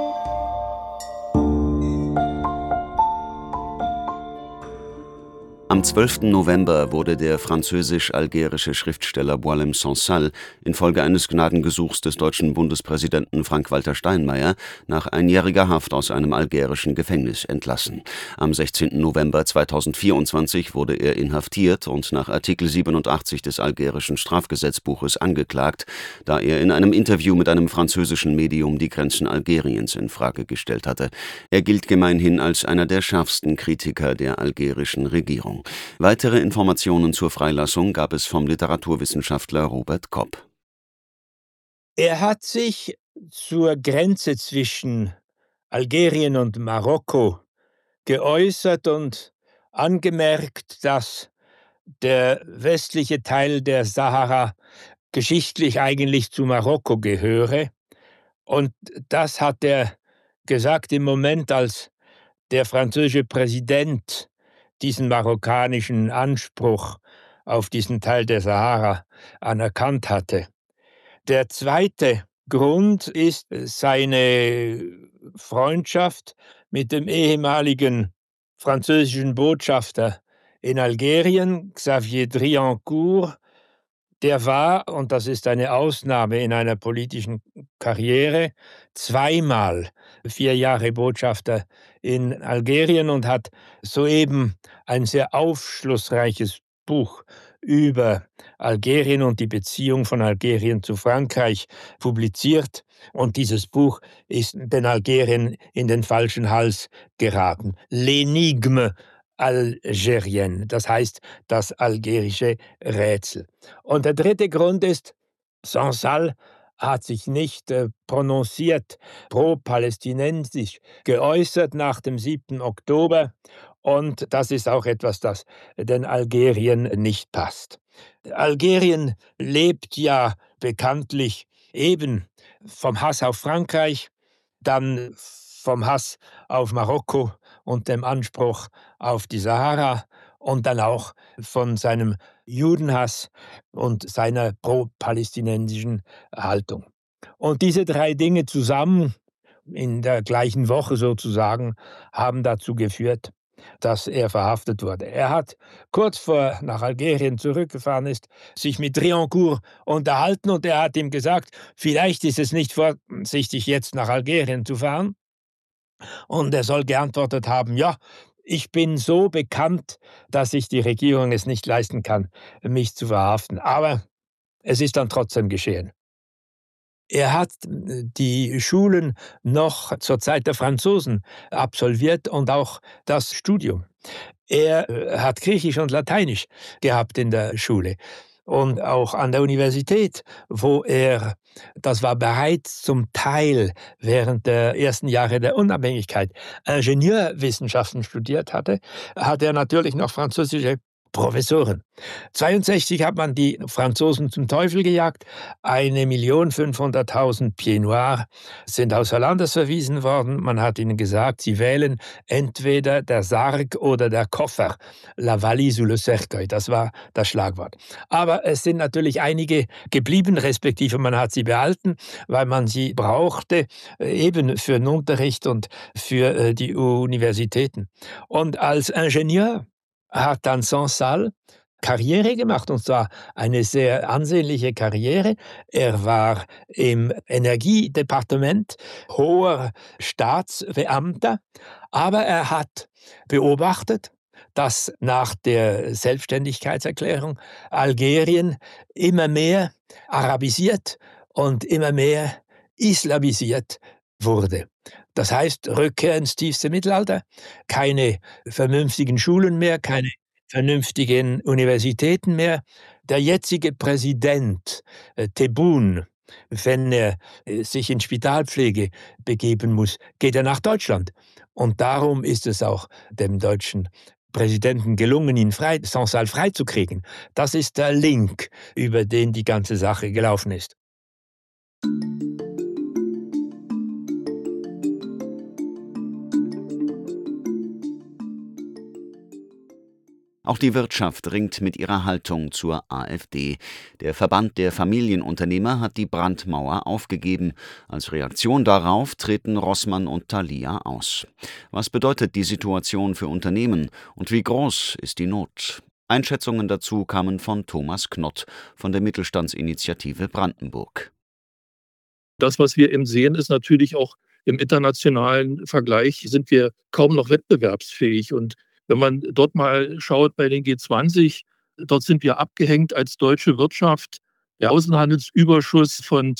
Am Am 12. November wurde der französisch-algerische Schriftsteller Boualem Sansal infolge eines Gnadengesuchs des deutschen Bundespräsidenten Frank-Walter Steinmeier nach einjähriger Haft aus einem algerischen Gefängnis entlassen. Am 16. November 2024 wurde er inhaftiert und nach Artikel 87 des algerischen Strafgesetzbuches angeklagt, da er in einem Interview mit einem französischen Medium die Grenzen Algeriens in Frage gestellt hatte. Er gilt gemeinhin als einer der schärfsten Kritiker der algerischen Regierung. Weitere Informationen zur Freilassung gab es vom Literaturwissenschaftler Robert Kopp. Er hat sich zur Grenze zwischen Algerien und Marokko geäußert und angemerkt, dass der westliche Teil der Sahara geschichtlich eigentlich zu Marokko gehöre. Und das hat er gesagt im Moment, als der französische Präsident diesen marokkanischen Anspruch auf diesen Teil der Sahara anerkannt hatte. Der zweite Grund ist seine Freundschaft mit dem ehemaligen französischen Botschafter in Algerien, Xavier Driancourt. Der war, und das ist eine Ausnahme in einer politischen Karriere, zweimal 4 Jahre Botschafter in Algerien und hat soeben ein sehr aufschlussreiches Buch über Algerien und die Beziehung von Algerien zu Frankreich publiziert. Und dieses Buch ist den Algerien in den falschen Hals geraten. L'énigme algérienne, das heißt das algerische Rätsel. Und der dritte Grund ist, Sansal hat sich nicht prononciert, pro-palästinensisch geäußert nach dem 7. Oktober. Und das ist auch etwas, das den Algerien nicht passt. Algerien lebt ja bekanntlich eben vom Hass auf Frankreich, dann vom Hass auf Marokko und dem Anspruch auf die Sahara und dann auch von seinem Judenhass und seiner pro-palästinensischen Haltung. Und diese 3 Dinge zusammen, in der gleichen Woche sozusagen, haben dazu geführt, dass er verhaftet wurde. Er hat kurz vor nach Algerien zurückgefahren ist, sich mit Driancourt unterhalten und er hat ihm gesagt, vielleicht ist es nicht vorsichtig, jetzt nach Algerien zu fahren. Und er soll geantwortet haben, ja, ich bin so bekannt, dass sich die Regierung es nicht leisten kann, mich zu verhaften. Aber es ist dann trotzdem geschehen. Er hat die Schulen noch zur Zeit der Franzosen absolviert und auch das Studium. Er hat Griechisch und Lateinisch gehabt in der Schule. Und auch an der Universität, wo er, das war bereits zum Teil während der ersten Jahre der Unabhängigkeit, Ingenieurwissenschaften studiert hatte, hat er natürlich noch französische Professoren. 1962 hat man die Franzosen zum Teufel gejagt. 1.500.000 Pieds Noirs sind außer Landes verwiesen worden. Man hat ihnen gesagt, sie wählen entweder der Sarg oder der Koffer. La valise ou le cercueil, das war das Schlagwort. Aber es sind natürlich einige geblieben, respektive man hat sie behalten, weil man sie brauchte, eben für den Unterricht und für die Universitäten. Und als Ingenieur hat dann Sansal Karriere gemacht, und zwar eine sehr ansehnliche Karriere. Er war im Energiedepartement hoher Staatsbeamter, aber er hat beobachtet, dass nach der Selbstständigkeitserklärung Algerien immer mehr arabisiert und immer mehr islamisiert wurde. Das heißt, Rückkehr ins tiefste Mittelalter, keine vernünftigen Schulen mehr, keine vernünftigen Universitäten mehr. Der jetzige Präsident Tebboune, wenn er sich in Spitalpflege begeben muss, geht er nach Deutschland. Und darum ist es auch dem deutschen Präsidenten gelungen, ihn Sansal freizukriegen. Das ist der Link, über den die ganze Sache gelaufen ist. Auch die Wirtschaft ringt mit ihrer Haltung zur AfD. Der Verband der Familienunternehmer hat die Brandmauer aufgegeben. Als Reaktion darauf treten Rossmann und Thalia aus. Was bedeutet die Situation für Unternehmen und wie groß ist die Not? Einschätzungen dazu kamen von Thomas Knott von der Mittelstandsinitiative Brandenburg. Das, was wir eben sehen, ist natürlich auch im internationalen Vergleich sind wir kaum noch wettbewerbsfähig. Und wenn man dort mal schaut bei den G20, dort sind wir abgehängt als deutsche Wirtschaft. Der Außenhandelsüberschuss von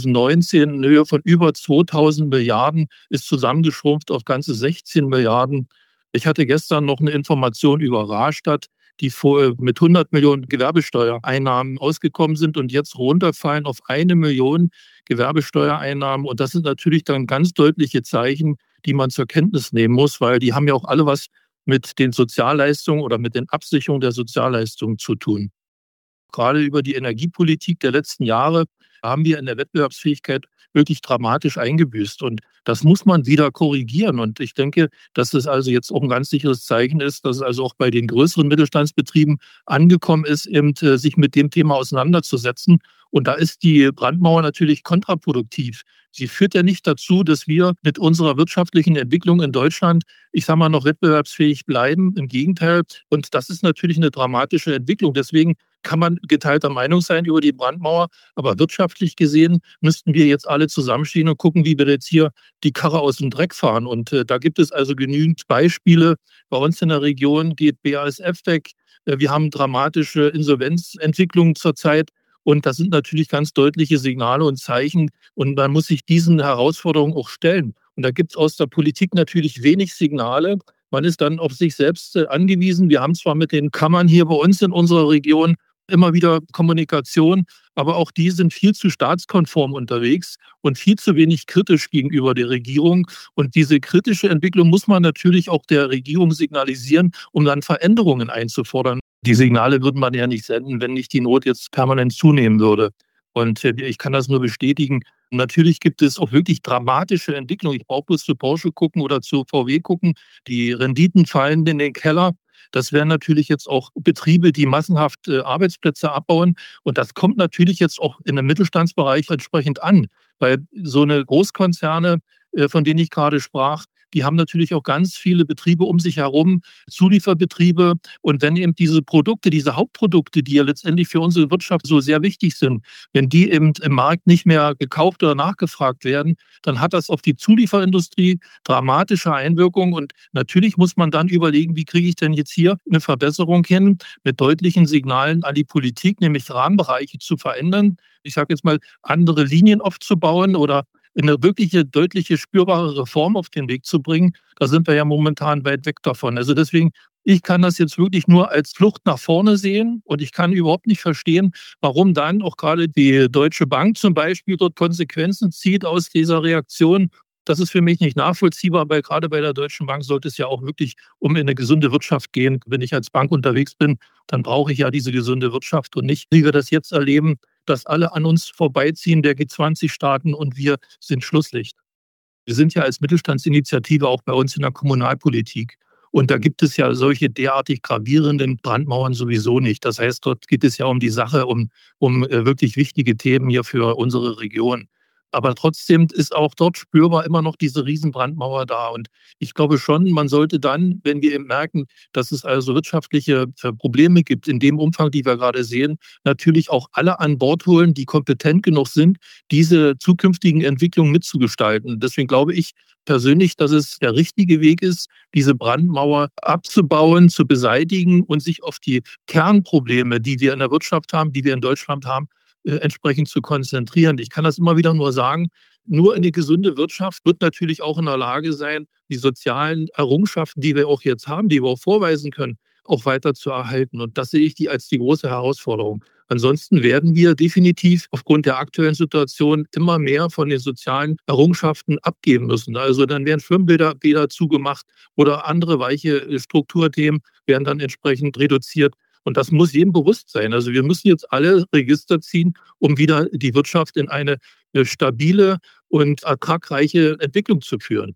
2019 in Höhe von über 2000 Milliarden ist zusammengeschrumpft auf ganze 16 Milliarden. Ich hatte gestern noch eine Information über Rastatt, die vorher mit 100 Millionen Gewerbesteuereinnahmen ausgekommen sind und jetzt runterfallen auf 1 Million Gewerbesteuereinnahmen. Und das sind natürlich dann ganz deutliche Zeichen, die man zur Kenntnis nehmen muss, weil die haben ja auch alle was mit den Sozialleistungen oder mit den Absicherungen der Sozialleistungen zu tun. Gerade über die Energiepolitik der letzten Jahre haben wir in der Wettbewerbsfähigkeit wirklich dramatisch eingebüßt. Und das muss man wieder korrigieren. Und ich denke, dass es also jetzt auch ein ganz sicheres Zeichen ist, dass es also auch bei den größeren Mittelstandsbetrieben angekommen ist, eben sich mit dem Thema auseinanderzusetzen. Und da ist die Brandmauer natürlich kontraproduktiv. Sie führt ja nicht dazu, dass wir mit unserer wirtschaftlichen Entwicklung in Deutschland, ich sage mal, noch wettbewerbsfähig bleiben. Im Gegenteil. Und das ist natürlich eine dramatische Entwicklung. Deswegen kann man geteilter Meinung sein über die Brandmauer. Aber wirtschaftlich gesehen müssten wir jetzt alle zusammenstehen und gucken, wie wir jetzt hier die Karre aus dem Dreck fahren. Und da gibt es also genügend Beispiele. Bei uns in der Region geht BASF weg. Wir haben dramatische Insolvenzentwicklungen zurzeit. Und das sind natürlich ganz deutliche Signale und Zeichen. Und man muss sich diesen Herausforderungen auch stellen. Und da gibt es aus der Politik natürlich wenig Signale. Man ist dann auf sich selbst angewiesen. Wir haben zwar mit den Kammern hier bei uns in unserer Region immer wieder Kommunikation, aber auch die sind viel zu staatskonform unterwegs und viel zu wenig kritisch gegenüber der Regierung. Und diese kritische Entwicklung muss man natürlich auch der Regierung signalisieren, um dann Veränderungen einzufordern. Die Signale würde man ja nicht senden, wenn nicht die Not jetzt permanent zunehmen würde. Und ich kann das nur bestätigen. Natürlich gibt es auch wirklich dramatische Entwicklungen. Ich brauche bloß zu Porsche gucken oder zu VW gucken. Die Renditen fallen in den Keller. Das wären natürlich jetzt auch Betriebe, die massenhaft Arbeitsplätze abbauen. Und das kommt natürlich jetzt auch in dem Mittelstandsbereich entsprechend an. Weil so eine Großkonzerne, von denen ich gerade sprach, die haben natürlich auch ganz viele Betriebe um sich herum, Zulieferbetriebe. Und wenn eben diese Produkte, diese Hauptprodukte, die ja letztendlich für unsere Wirtschaft so sehr wichtig sind, wenn die eben im Markt nicht mehr gekauft oder nachgefragt werden, dann hat das auf die Zulieferindustrie dramatische Einwirkungen. Und natürlich muss man dann überlegen, wie kriege ich denn jetzt hier eine Verbesserung hin mit deutlichen Signalen an die Politik, nämlich Rahmenbereiche zu verändern. Ich sage jetzt mal, andere Linien aufzubauen oder eine wirkliche, deutliche, spürbare Reform auf den Weg zu bringen, da sind wir ja momentan weit weg davon. Also deswegen, ich kann das jetzt wirklich nur als Flucht nach vorne sehen und ich kann überhaupt nicht verstehen, warum dann auch gerade die Deutsche Bank zum Beispiel dort Konsequenzen zieht aus dieser Reaktion. Das ist für mich nicht nachvollziehbar, weil gerade bei der Deutschen Bank sollte es ja auch wirklich um eine gesunde Wirtschaft gehen. Wenn ich als Bank unterwegs bin, dann brauche ich ja diese gesunde Wirtschaft und nicht, wie wir das jetzt erleben, dass alle an uns vorbeiziehen, der G20-Staaten, und wir sind Schlusslicht. Wir sind ja als Mittelstandsinitiative auch bei uns in der Kommunalpolitik. Und da gibt es ja solche derartig gravierenden Brandmauern sowieso nicht. Das heißt, dort geht es ja um die Sache, um wirklich wichtige Themen hier für unsere Region. Aber trotzdem ist auch dort spürbar immer noch diese Riesenbrandmauer da. Und ich glaube schon, man sollte dann, wenn wir eben merken, dass es also wirtschaftliche Probleme gibt, in dem Umfang, die wir gerade sehen, natürlich auch alle an Bord holen, die kompetent genug sind, diese zukünftigen Entwicklungen mitzugestalten. Deswegen glaube ich persönlich, dass es der richtige Weg ist, diese Brandmauer abzubauen, zu beseitigen und sich auf die Kernprobleme, die wir in der Wirtschaft haben, die wir in Deutschland haben, entsprechend zu konzentrieren. Ich kann das immer wieder nur sagen, nur eine gesunde Wirtschaft wird natürlich auch in der Lage sein, die sozialen Errungenschaften, die wir auch jetzt haben, die wir auch vorweisen können, auch weiter zu erhalten. Und das sehe ich als die große Herausforderung. Ansonsten werden wir definitiv aufgrund der aktuellen Situation immer mehr von den sozialen Errungenschaften abgeben müssen. Also dann werden Schwimmbäder zugemacht oder andere weiche Strukturthemen werden dann entsprechend reduziert. Und das muss jedem bewusst sein. Also wir müssen jetzt alle Register ziehen, um wieder die Wirtschaft in eine stabile und ertragreiche Entwicklung zu führen.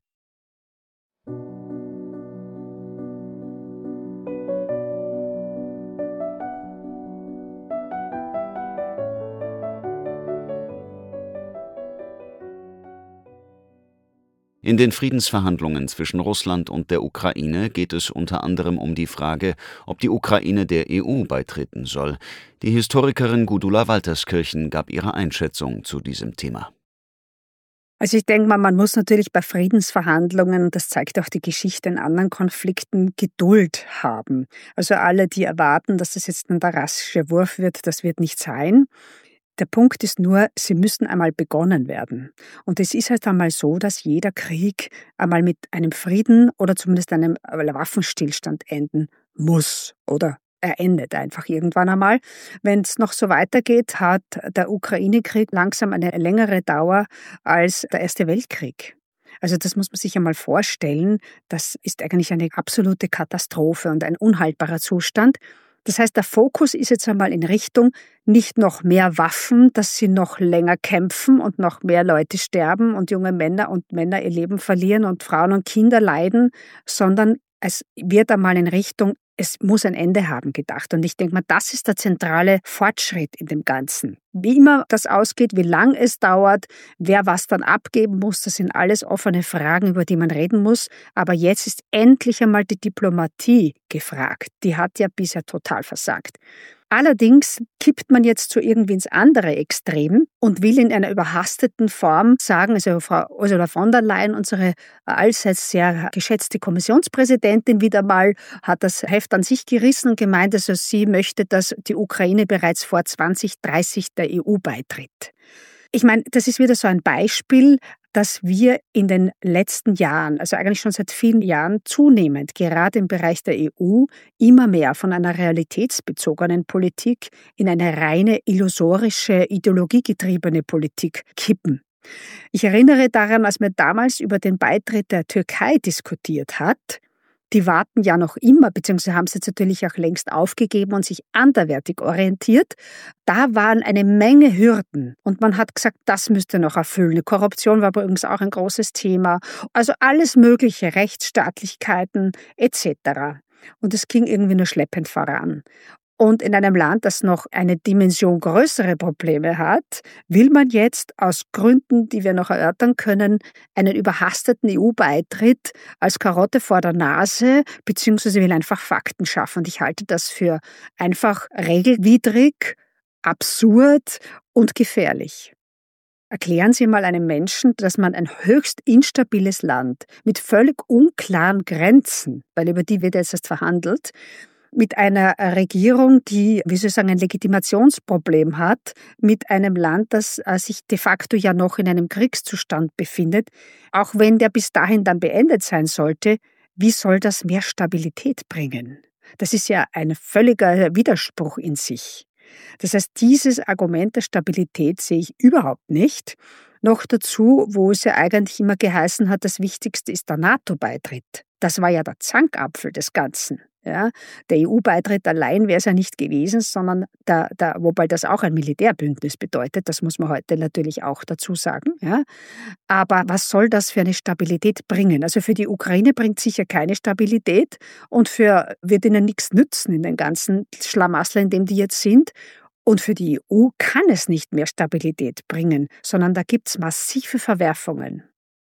In den Friedensverhandlungen zwischen Russland und der Ukraine geht es unter anderem um die Frage, ob die Ukraine der EU beitreten soll. Die Historikerin Gudula Walterskirchen gab ihre Einschätzung zu diesem Thema. Also ich denke mal, man muss natürlich bei Friedensverhandlungen, das zeigt auch die Geschichte in anderen Konflikten, Geduld haben. Also alle, die erwarten, dass das jetzt der rasche Wurf wird, das wird nicht sein. Der Punkt ist nur, sie müssen einmal begonnen werden. Und es ist halt einmal so, dass jeder Krieg einmal mit einem Frieden oder zumindest einem Waffenstillstand enden muss. Oder er endet einfach irgendwann einmal. Wenn es noch so weitergeht, hat der Ukraine-Krieg langsam eine längere Dauer als der Erste Weltkrieg. Also das muss man sich einmal vorstellen. Das ist eigentlich eine absolute Katastrophe und ein unhaltbarer Zustand. Das heißt, der Fokus ist jetzt einmal in Richtung nicht noch mehr Waffen, dass sie noch länger kämpfen und noch mehr Leute sterben und junge Männer ihr Leben verlieren und Frauen und Kinder leiden, sondern es wird einmal in Richtung, es muss ein Ende haben gedacht. Und ich denke mal, das ist der zentrale Fortschritt in dem Ganzen. Wie immer das ausgeht, wie lang es dauert, wer was dann abgeben muss, das sind alles offene Fragen, über die man reden muss. Aber jetzt ist endlich einmal die Diplomatie gefragt. Die hat ja bisher total versagt. Allerdings kippt man jetzt so irgendwie ins andere Extrem und will in einer überhasteten Form sagen, also Frau Ursula von der Leyen, unsere allseits sehr geschätzte Kommissionspräsidentin, wieder mal hat das Heft an sich gerissen und gemeint, also sie möchte, dass die Ukraine bereits vor 2030 der EU beitritt. Ich meine, das ist wieder so ein Beispiel, dass wir in den letzten Jahren, also eigentlich schon seit vielen Jahren zunehmend, gerade im Bereich der EU, immer mehr von einer realitätsbezogenen Politik in eine reine illusorische, ideologiegetriebene Politik kippen. Ich erinnere daran, als man damals über den Beitritt der Türkei diskutiert hat. Die warten ja noch immer, beziehungsweise haben es jetzt natürlich auch längst aufgegeben und sich anderweitig orientiert. Da waren eine Menge Hürden und man hat gesagt, das müsste noch erfüllen. Die Korruption war übrigens auch ein großes Thema. Also alles mögliche, Rechtsstaatlichkeiten etc. Und es ging irgendwie nur schleppend voran. Und in einem Land, das noch eine Dimension größere Probleme hat, will man jetzt aus Gründen, die wir noch erörtern können, einen überhasteten EU-Beitritt als Karotte vor der Nase, beziehungsweise will einfach Fakten schaffen. Und ich halte das für einfach regelwidrig, absurd und gefährlich. Erklären Sie mal einem Menschen, dass man ein höchst instabiles Land mit völlig unklaren Grenzen, weil über die wird jetzt erst verhandelt, mit einer Regierung, die, wie soll ich sagen, ein Legitimationsproblem hat, mit einem Land, das sich de facto ja noch in einem Kriegszustand befindet, auch wenn der bis dahin dann beendet sein sollte, wie soll das mehr Stabilität bringen? Das ist ja ein völliger Widerspruch in sich. Das heißt, dieses Argument der Stabilität sehe ich überhaupt nicht. Noch dazu, wo es ja eigentlich immer geheißen hat, das Wichtigste ist der NATO-Beitritt. Das war ja der Zankapfel des Ganzen. Ja, der EU-Beitritt allein wäre es ja nicht gewesen, sondern wobei das auch ein Militärbündnis bedeutet, das muss man heute natürlich auch dazu sagen. Ja. Aber was soll das für eine Stabilität bringen? Also für die Ukraine bringt sicher keine Stabilität und wird ihnen nichts nützen in den ganzen Schlamassel, in dem die jetzt sind. Und für die EU kann es nicht mehr Stabilität bringen, sondern da gibt es massive Verwerfungen.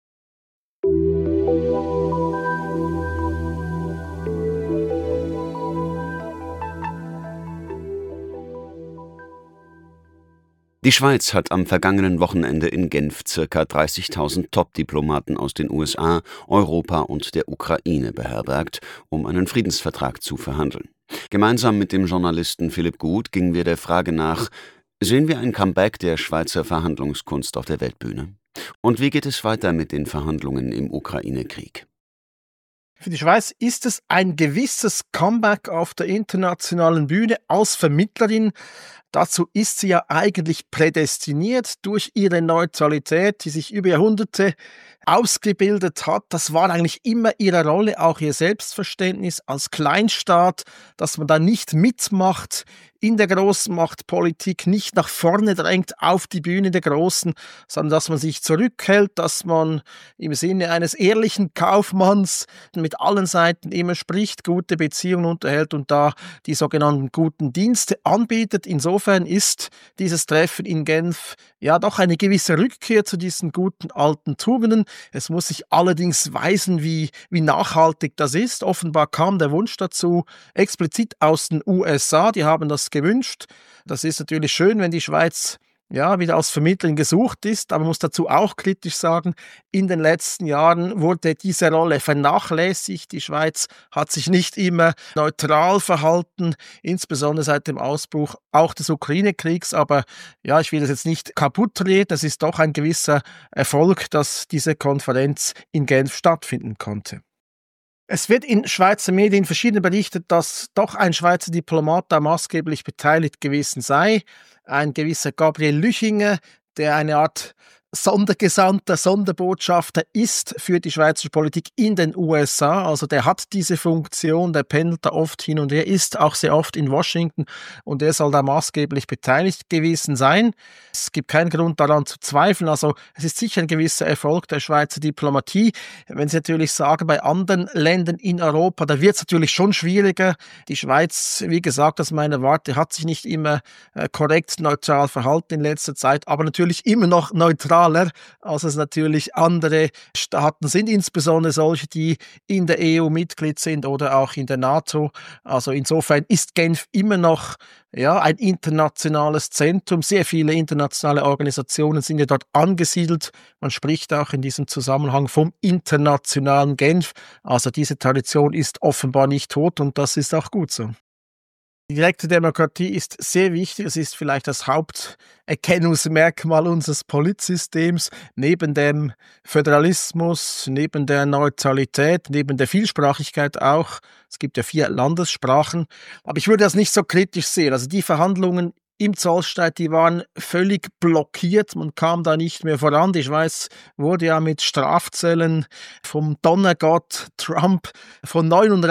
Die Schweiz hat am vergangenen Wochenende in Genf ca. 30.000 Top-Diplomaten aus den USA, Europa und der Ukraine beherbergt, um einen Friedensvertrag zu verhandeln. Gemeinsam mit dem Journalisten Philipp Gut gingen wir der Frage nach: Sehen wir ein Comeback der Schweizer Verhandlungskunst auf der Weltbühne? Und wie geht es weiter mit den Verhandlungen im Ukraine-Krieg? Für die Schweiz ist es ein gewisses Comeback auf der internationalen Bühne als Vermittlerin. Dazu ist sie ja eigentlich prädestiniert durch ihre Neutralität, die sich über Jahrhunderte ausgebildet hat. Das war eigentlich immer ihre Rolle, auch ihr Selbstverständnis als Kleinstaat, dass man da nicht mitmacht in der Großmachtpolitik, nicht nach vorne drängt auf die Bühne der Großen, sondern dass man sich zurückhält, dass man im Sinne eines ehrlichen Kaufmanns mit allen Seiten immer spricht, gute Beziehungen unterhält und da die sogenannten guten Dienste anbietet. Insofern insofern ist dieses Treffen in Genf ja doch eine gewisse Rückkehr zu diesen guten alten Tugenden. Es muss sich allerdings weisen, wie nachhaltig das ist. Offenbar kam der Wunsch dazu explizit aus den USA. Die haben das gewünscht. Das ist natürlich schön, wenn die Schweiz wieder als Vermittlerin gesucht ist, aber man muss dazu auch kritisch sagen, in den letzten Jahren wurde diese Rolle vernachlässigt. Die Schweiz hat sich nicht immer neutral verhalten, insbesondere seit dem Ausbruch auch des Ukraine-Kriegs. Aber ich will das jetzt nicht kaputt reden. Es ist doch ein gewisser Erfolg, dass diese Konferenz in Genf stattfinden konnte. Es wird in Schweizer Medien verschieden berichtet, dass doch ein Schweizer Diplomat da maßgeblich beteiligt gewesen sei. Ein gewisser Gabriel Lüchinger, der eine Art Sondergesandter, Sonderbotschafter ist für die schweizerische Politik in den USA. Also der hat diese Funktion, der pendelt da oft hin und her, ist auch sehr oft in Washington und er soll da maßgeblich beteiligt gewesen sein. Es gibt keinen Grund daran zu zweifeln. Also es ist sicher ein gewisser Erfolg der Schweizer Diplomatie. Wenn Sie natürlich sagen, bei anderen Ländern in Europa, da wird es natürlich schon schwieriger. Die Schweiz, wie gesagt, aus meiner Warte, hat sich nicht immer korrekt neutral verhalten in letzter Zeit, aber natürlich immer noch neutral, als es natürlich andere Staaten sind, insbesondere solche, die in der EU Mitglied sind oder auch in der NATO. Also insofern ist Genf immer noch ein internationales Zentrum. Sehr viele internationale Organisationen sind ja dort angesiedelt. Man spricht auch in diesem Zusammenhang vom internationalen Genf. Also diese Tradition ist offenbar nicht tot und das ist auch gut so. Die direkte Demokratie ist sehr wichtig. Es ist vielleicht das Haupterkennungsmerkmal unseres Politsystems. Neben dem Föderalismus, neben der Neutralität, neben der Vielsprachigkeit auch. Es gibt ja 4 Landessprachen. Aber ich würde das nicht so kritisch sehen. Also die Verhandlungen im Zollstreit, die waren völlig blockiert. Man kam da nicht mehr voran. Die Schweiz wurde ja mit Strafzöllen vom Donnergott Trump von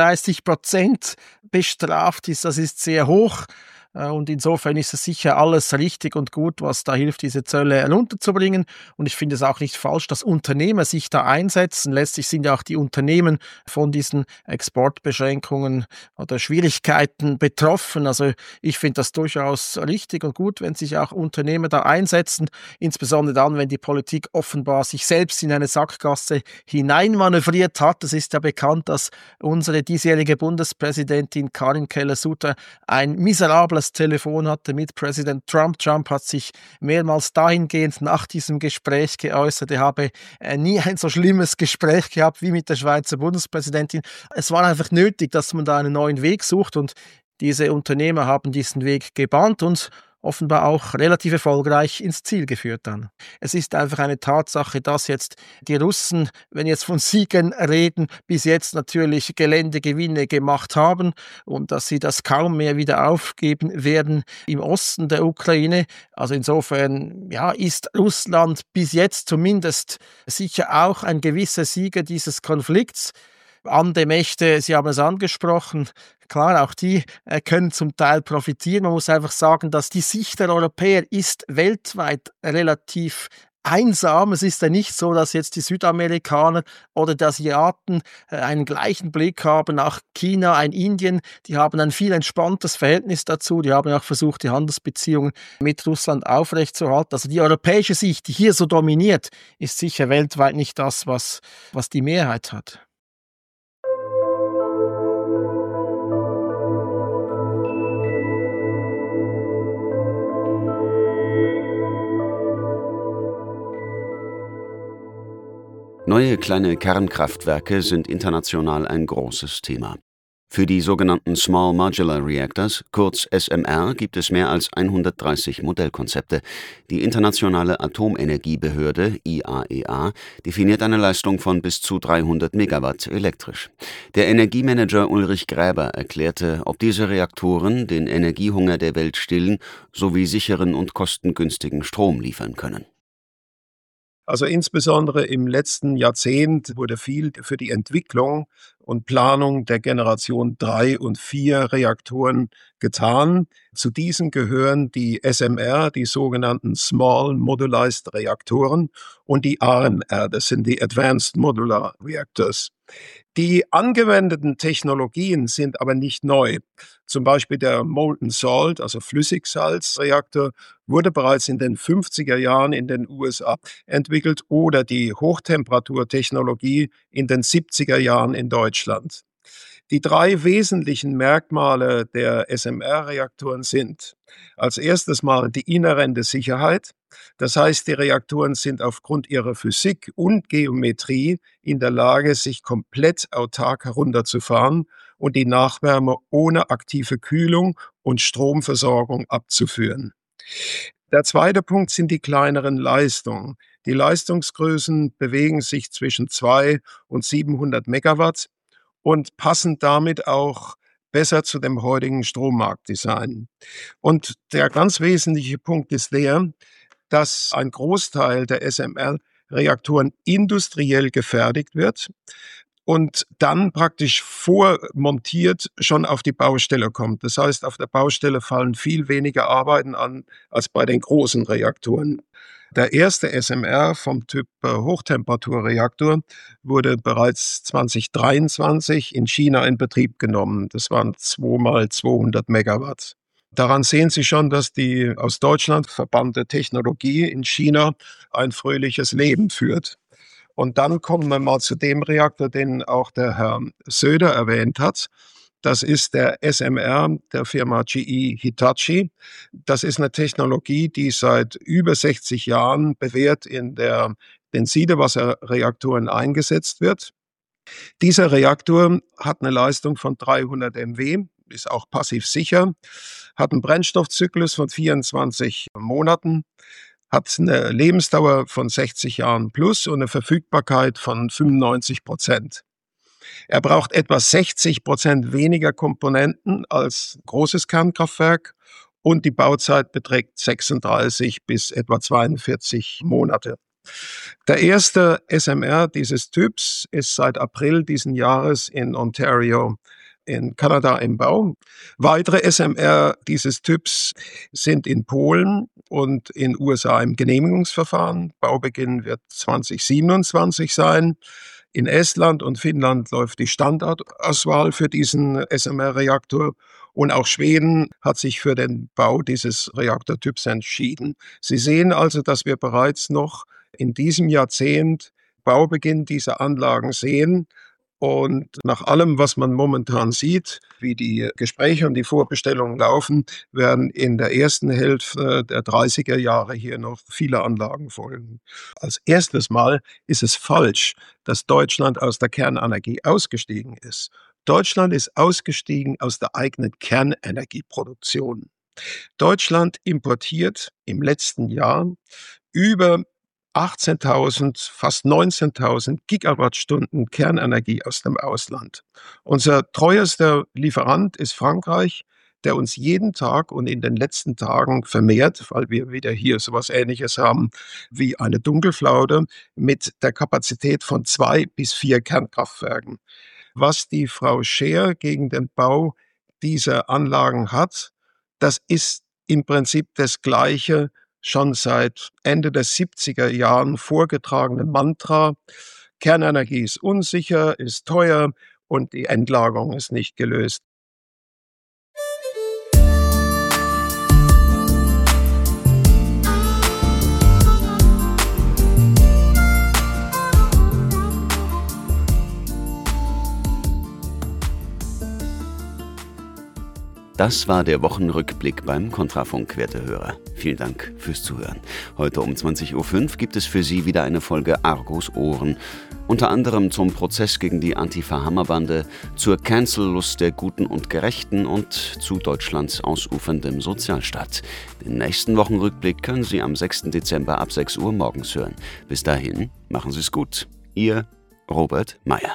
39% bestraft. Das ist sehr hoch. Und insofern ist es sicher alles richtig und gut, was da hilft, diese Zölle herunterzubringen. Und ich finde es auch nicht falsch, dass Unternehmer sich da einsetzen. Letztlich sind ja auch die Unternehmen von diesen Exportbeschränkungen oder Schwierigkeiten betroffen. Also ich finde das durchaus richtig und gut, wenn sich auch Unternehmer da einsetzen. Insbesondere dann, wenn die Politik offenbar sich selbst in eine Sackgasse hineinmanövriert hat. Es ist ja bekannt, dass unsere diesjährige Bundespräsidentin Karin Keller-Sutter ein miserables Telefon hatte mit Präsident Trump. Trump hat sich mehrmals dahingehend nach diesem Gespräch geäußert, er habe nie ein so schlimmes Gespräch gehabt wie mit der Schweizer Bundespräsidentin. Es war einfach nötig, dass man da einen neuen Weg sucht und diese Unternehmer haben diesen Weg gebahnt und offenbar auch relativ erfolgreich ins Ziel geführt dann. Es ist einfach eine Tatsache, dass jetzt die Russen, wenn jetzt von Siegen reden, bis jetzt natürlich Geländegewinne gemacht haben und dass sie das kaum mehr wieder aufgeben werden im Osten der Ukraine. Also insofern ist Russland bis jetzt zumindest sicher auch ein gewisser Sieger dieses Konflikts. Andere Mächte, Sie haben es angesprochen, klar, auch die können zum Teil profitieren. Man muss einfach sagen, dass die Sicht der Europäer ist weltweit relativ einsam. Es ist ja nicht so, dass jetzt die Südamerikaner oder die Asiaten einen gleichen Blick haben nach China, ein Indien. Die haben ein viel entspanntes Verhältnis dazu. Die haben auch versucht, die Handelsbeziehungen mit Russland aufrechtzuerhalten. Also die europäische Sicht, die hier so dominiert, ist sicher weltweit nicht das, was die Mehrheit hat. Neue kleine Kernkraftwerke sind international ein großes Thema. Für die sogenannten Small Modular Reactors, kurz SMR, gibt es mehr als 130 Modellkonzepte. Die Internationale Atomenergiebehörde IAEA definiert eine Leistung von bis zu 300 Megawatt elektrisch. Der Energiemanager Ulrich Gräber erklärte, ob diese Reaktoren den Energiehunger der Welt stillen sowie sicheren und kostengünstigen Strom liefern können. Also insbesondere im letzten Jahrzehnt wurde viel für die Entwicklung und Planung der Generation 3 und 4 Reaktoren getan. Zu diesen gehören die SMR, die sogenannten Small Modularized Reaktoren, und die AMR, das sind die Advanced Modular Reactors. Die angewendeten Technologien sind aber nicht neu. Zum Beispiel der Molten Salt, also Flüssigsalzreaktor, wurde bereits in den 50er Jahren in den USA entwickelt oder die Hochtemperaturtechnologie in den 70er Jahren in Deutschland. Die drei wesentlichen Merkmale der SMR-Reaktoren sind als erstes mal die inhärente Sicherheit. Das heißt, die Reaktoren sind aufgrund ihrer Physik und Geometrie in der Lage, sich komplett autark herunterzufahren und die Nachwärme ohne aktive Kühlung und Stromversorgung abzuführen. Der zweite Punkt sind die kleineren Leistungen. Die Leistungsgrößen bewegen sich zwischen 2 und 700 Megawatt und passen damit auch besser zu dem heutigen Strommarktdesign. Und der ganz wesentliche Punkt ist der, dass ein Großteil der SMR-Reaktoren industriell gefertigt wird und dann praktisch vormontiert schon auf die Baustelle kommt. Das heißt, auf der Baustelle fallen viel weniger Arbeiten an als bei den großen Reaktoren. Der erste SMR vom Typ Hochtemperaturreaktor wurde bereits 2023 in China in Betrieb genommen. Das waren 2 mal 200 Megawatt. Daran sehen Sie schon, dass die aus Deutschland verbannte Technologie in China ein fröhliches Leben führt. Und dann kommen wir mal zu dem Reaktor, den auch der Herr Söder erwähnt hat. Das ist der SMR der Firma GE Hitachi. Das ist eine Technologie, die seit über 60 Jahren bewährt in den Siedewasserreaktoren eingesetzt wird. Dieser Reaktor hat eine Leistung von 300 MW, ist auch passiv sicher, hat einen Brennstoffzyklus von 24 Monaten, hat eine Lebensdauer von 60 Jahren plus und eine Verfügbarkeit von 95%. Er braucht etwa 60% weniger Komponenten als großes Kernkraftwerk und die Bauzeit beträgt 36 bis etwa 42 Monate. Der erste SMR dieses Typs ist seit April diesen Jahres in Ontario in Kanada im Bau. Weitere SMR dieses Typs sind in Polen und in USA im Genehmigungsverfahren. Baubeginn wird 2027 sein. In Estland und Finnland läuft die Standortauswahl für diesen SMR-Reaktor und auch Schweden hat sich für den Bau dieses Reaktortyps entschieden. Sie sehen also, dass wir bereits noch in diesem Jahrzehnt Baubeginn dieser Anlagen sehen. Und nach allem, was man momentan sieht, wie die Gespräche und die Vorbestellungen laufen, werden in der ersten Hälfte der 30er Jahre hier noch viele Anlagen folgen. Als erstes Mal ist es falsch, dass Deutschland aus der Kernenergie ausgestiegen ist. Deutschland ist ausgestiegen aus der eigenen Kernenergieproduktion. Deutschland importiert im letzten Jahr über 18.000, fast 19.000 Gigawattstunden Kernenergie aus dem Ausland. Unser teuerster Lieferant ist Frankreich, der uns jeden Tag und in den letzten Tagen vermehrt, weil wir wieder hier sowas Ähnliches haben wie eine Dunkelflaute, mit der Kapazität von 2 bis 4 Kernkraftwerken. Was die Frau Scheer gegen den Bau dieser Anlagen hat, das ist im Prinzip das Gleiche, schon seit Ende der 70er Jahren vorgetragene Mantra. Kernenergie ist unsicher, ist teuer und die Endlagerung ist nicht gelöst. Das war der Wochenrückblick beim Kontrafunk, werte Hörer. Vielen Dank fürs Zuhören. Heute um 20.05 Uhr gibt es für Sie wieder eine Folge Argus Ohren. Unter anderem zum Prozess gegen die Antifa-Hammerbande, zur Cancel-Lust der Guten und Gerechten und zu Deutschlands ausuferndem Sozialstaat. Den nächsten Wochenrückblick können Sie am 6. Dezember ab 6 Uhr morgens hören. Bis dahin, machen Sie es gut. Ihr Robert Meyer.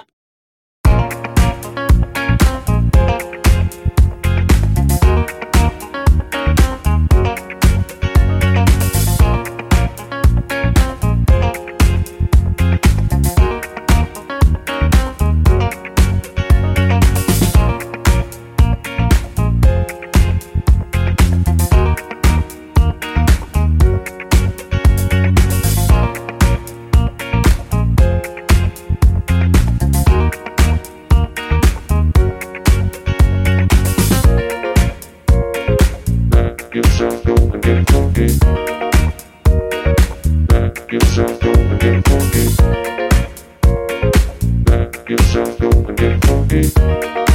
yourself go and get funky.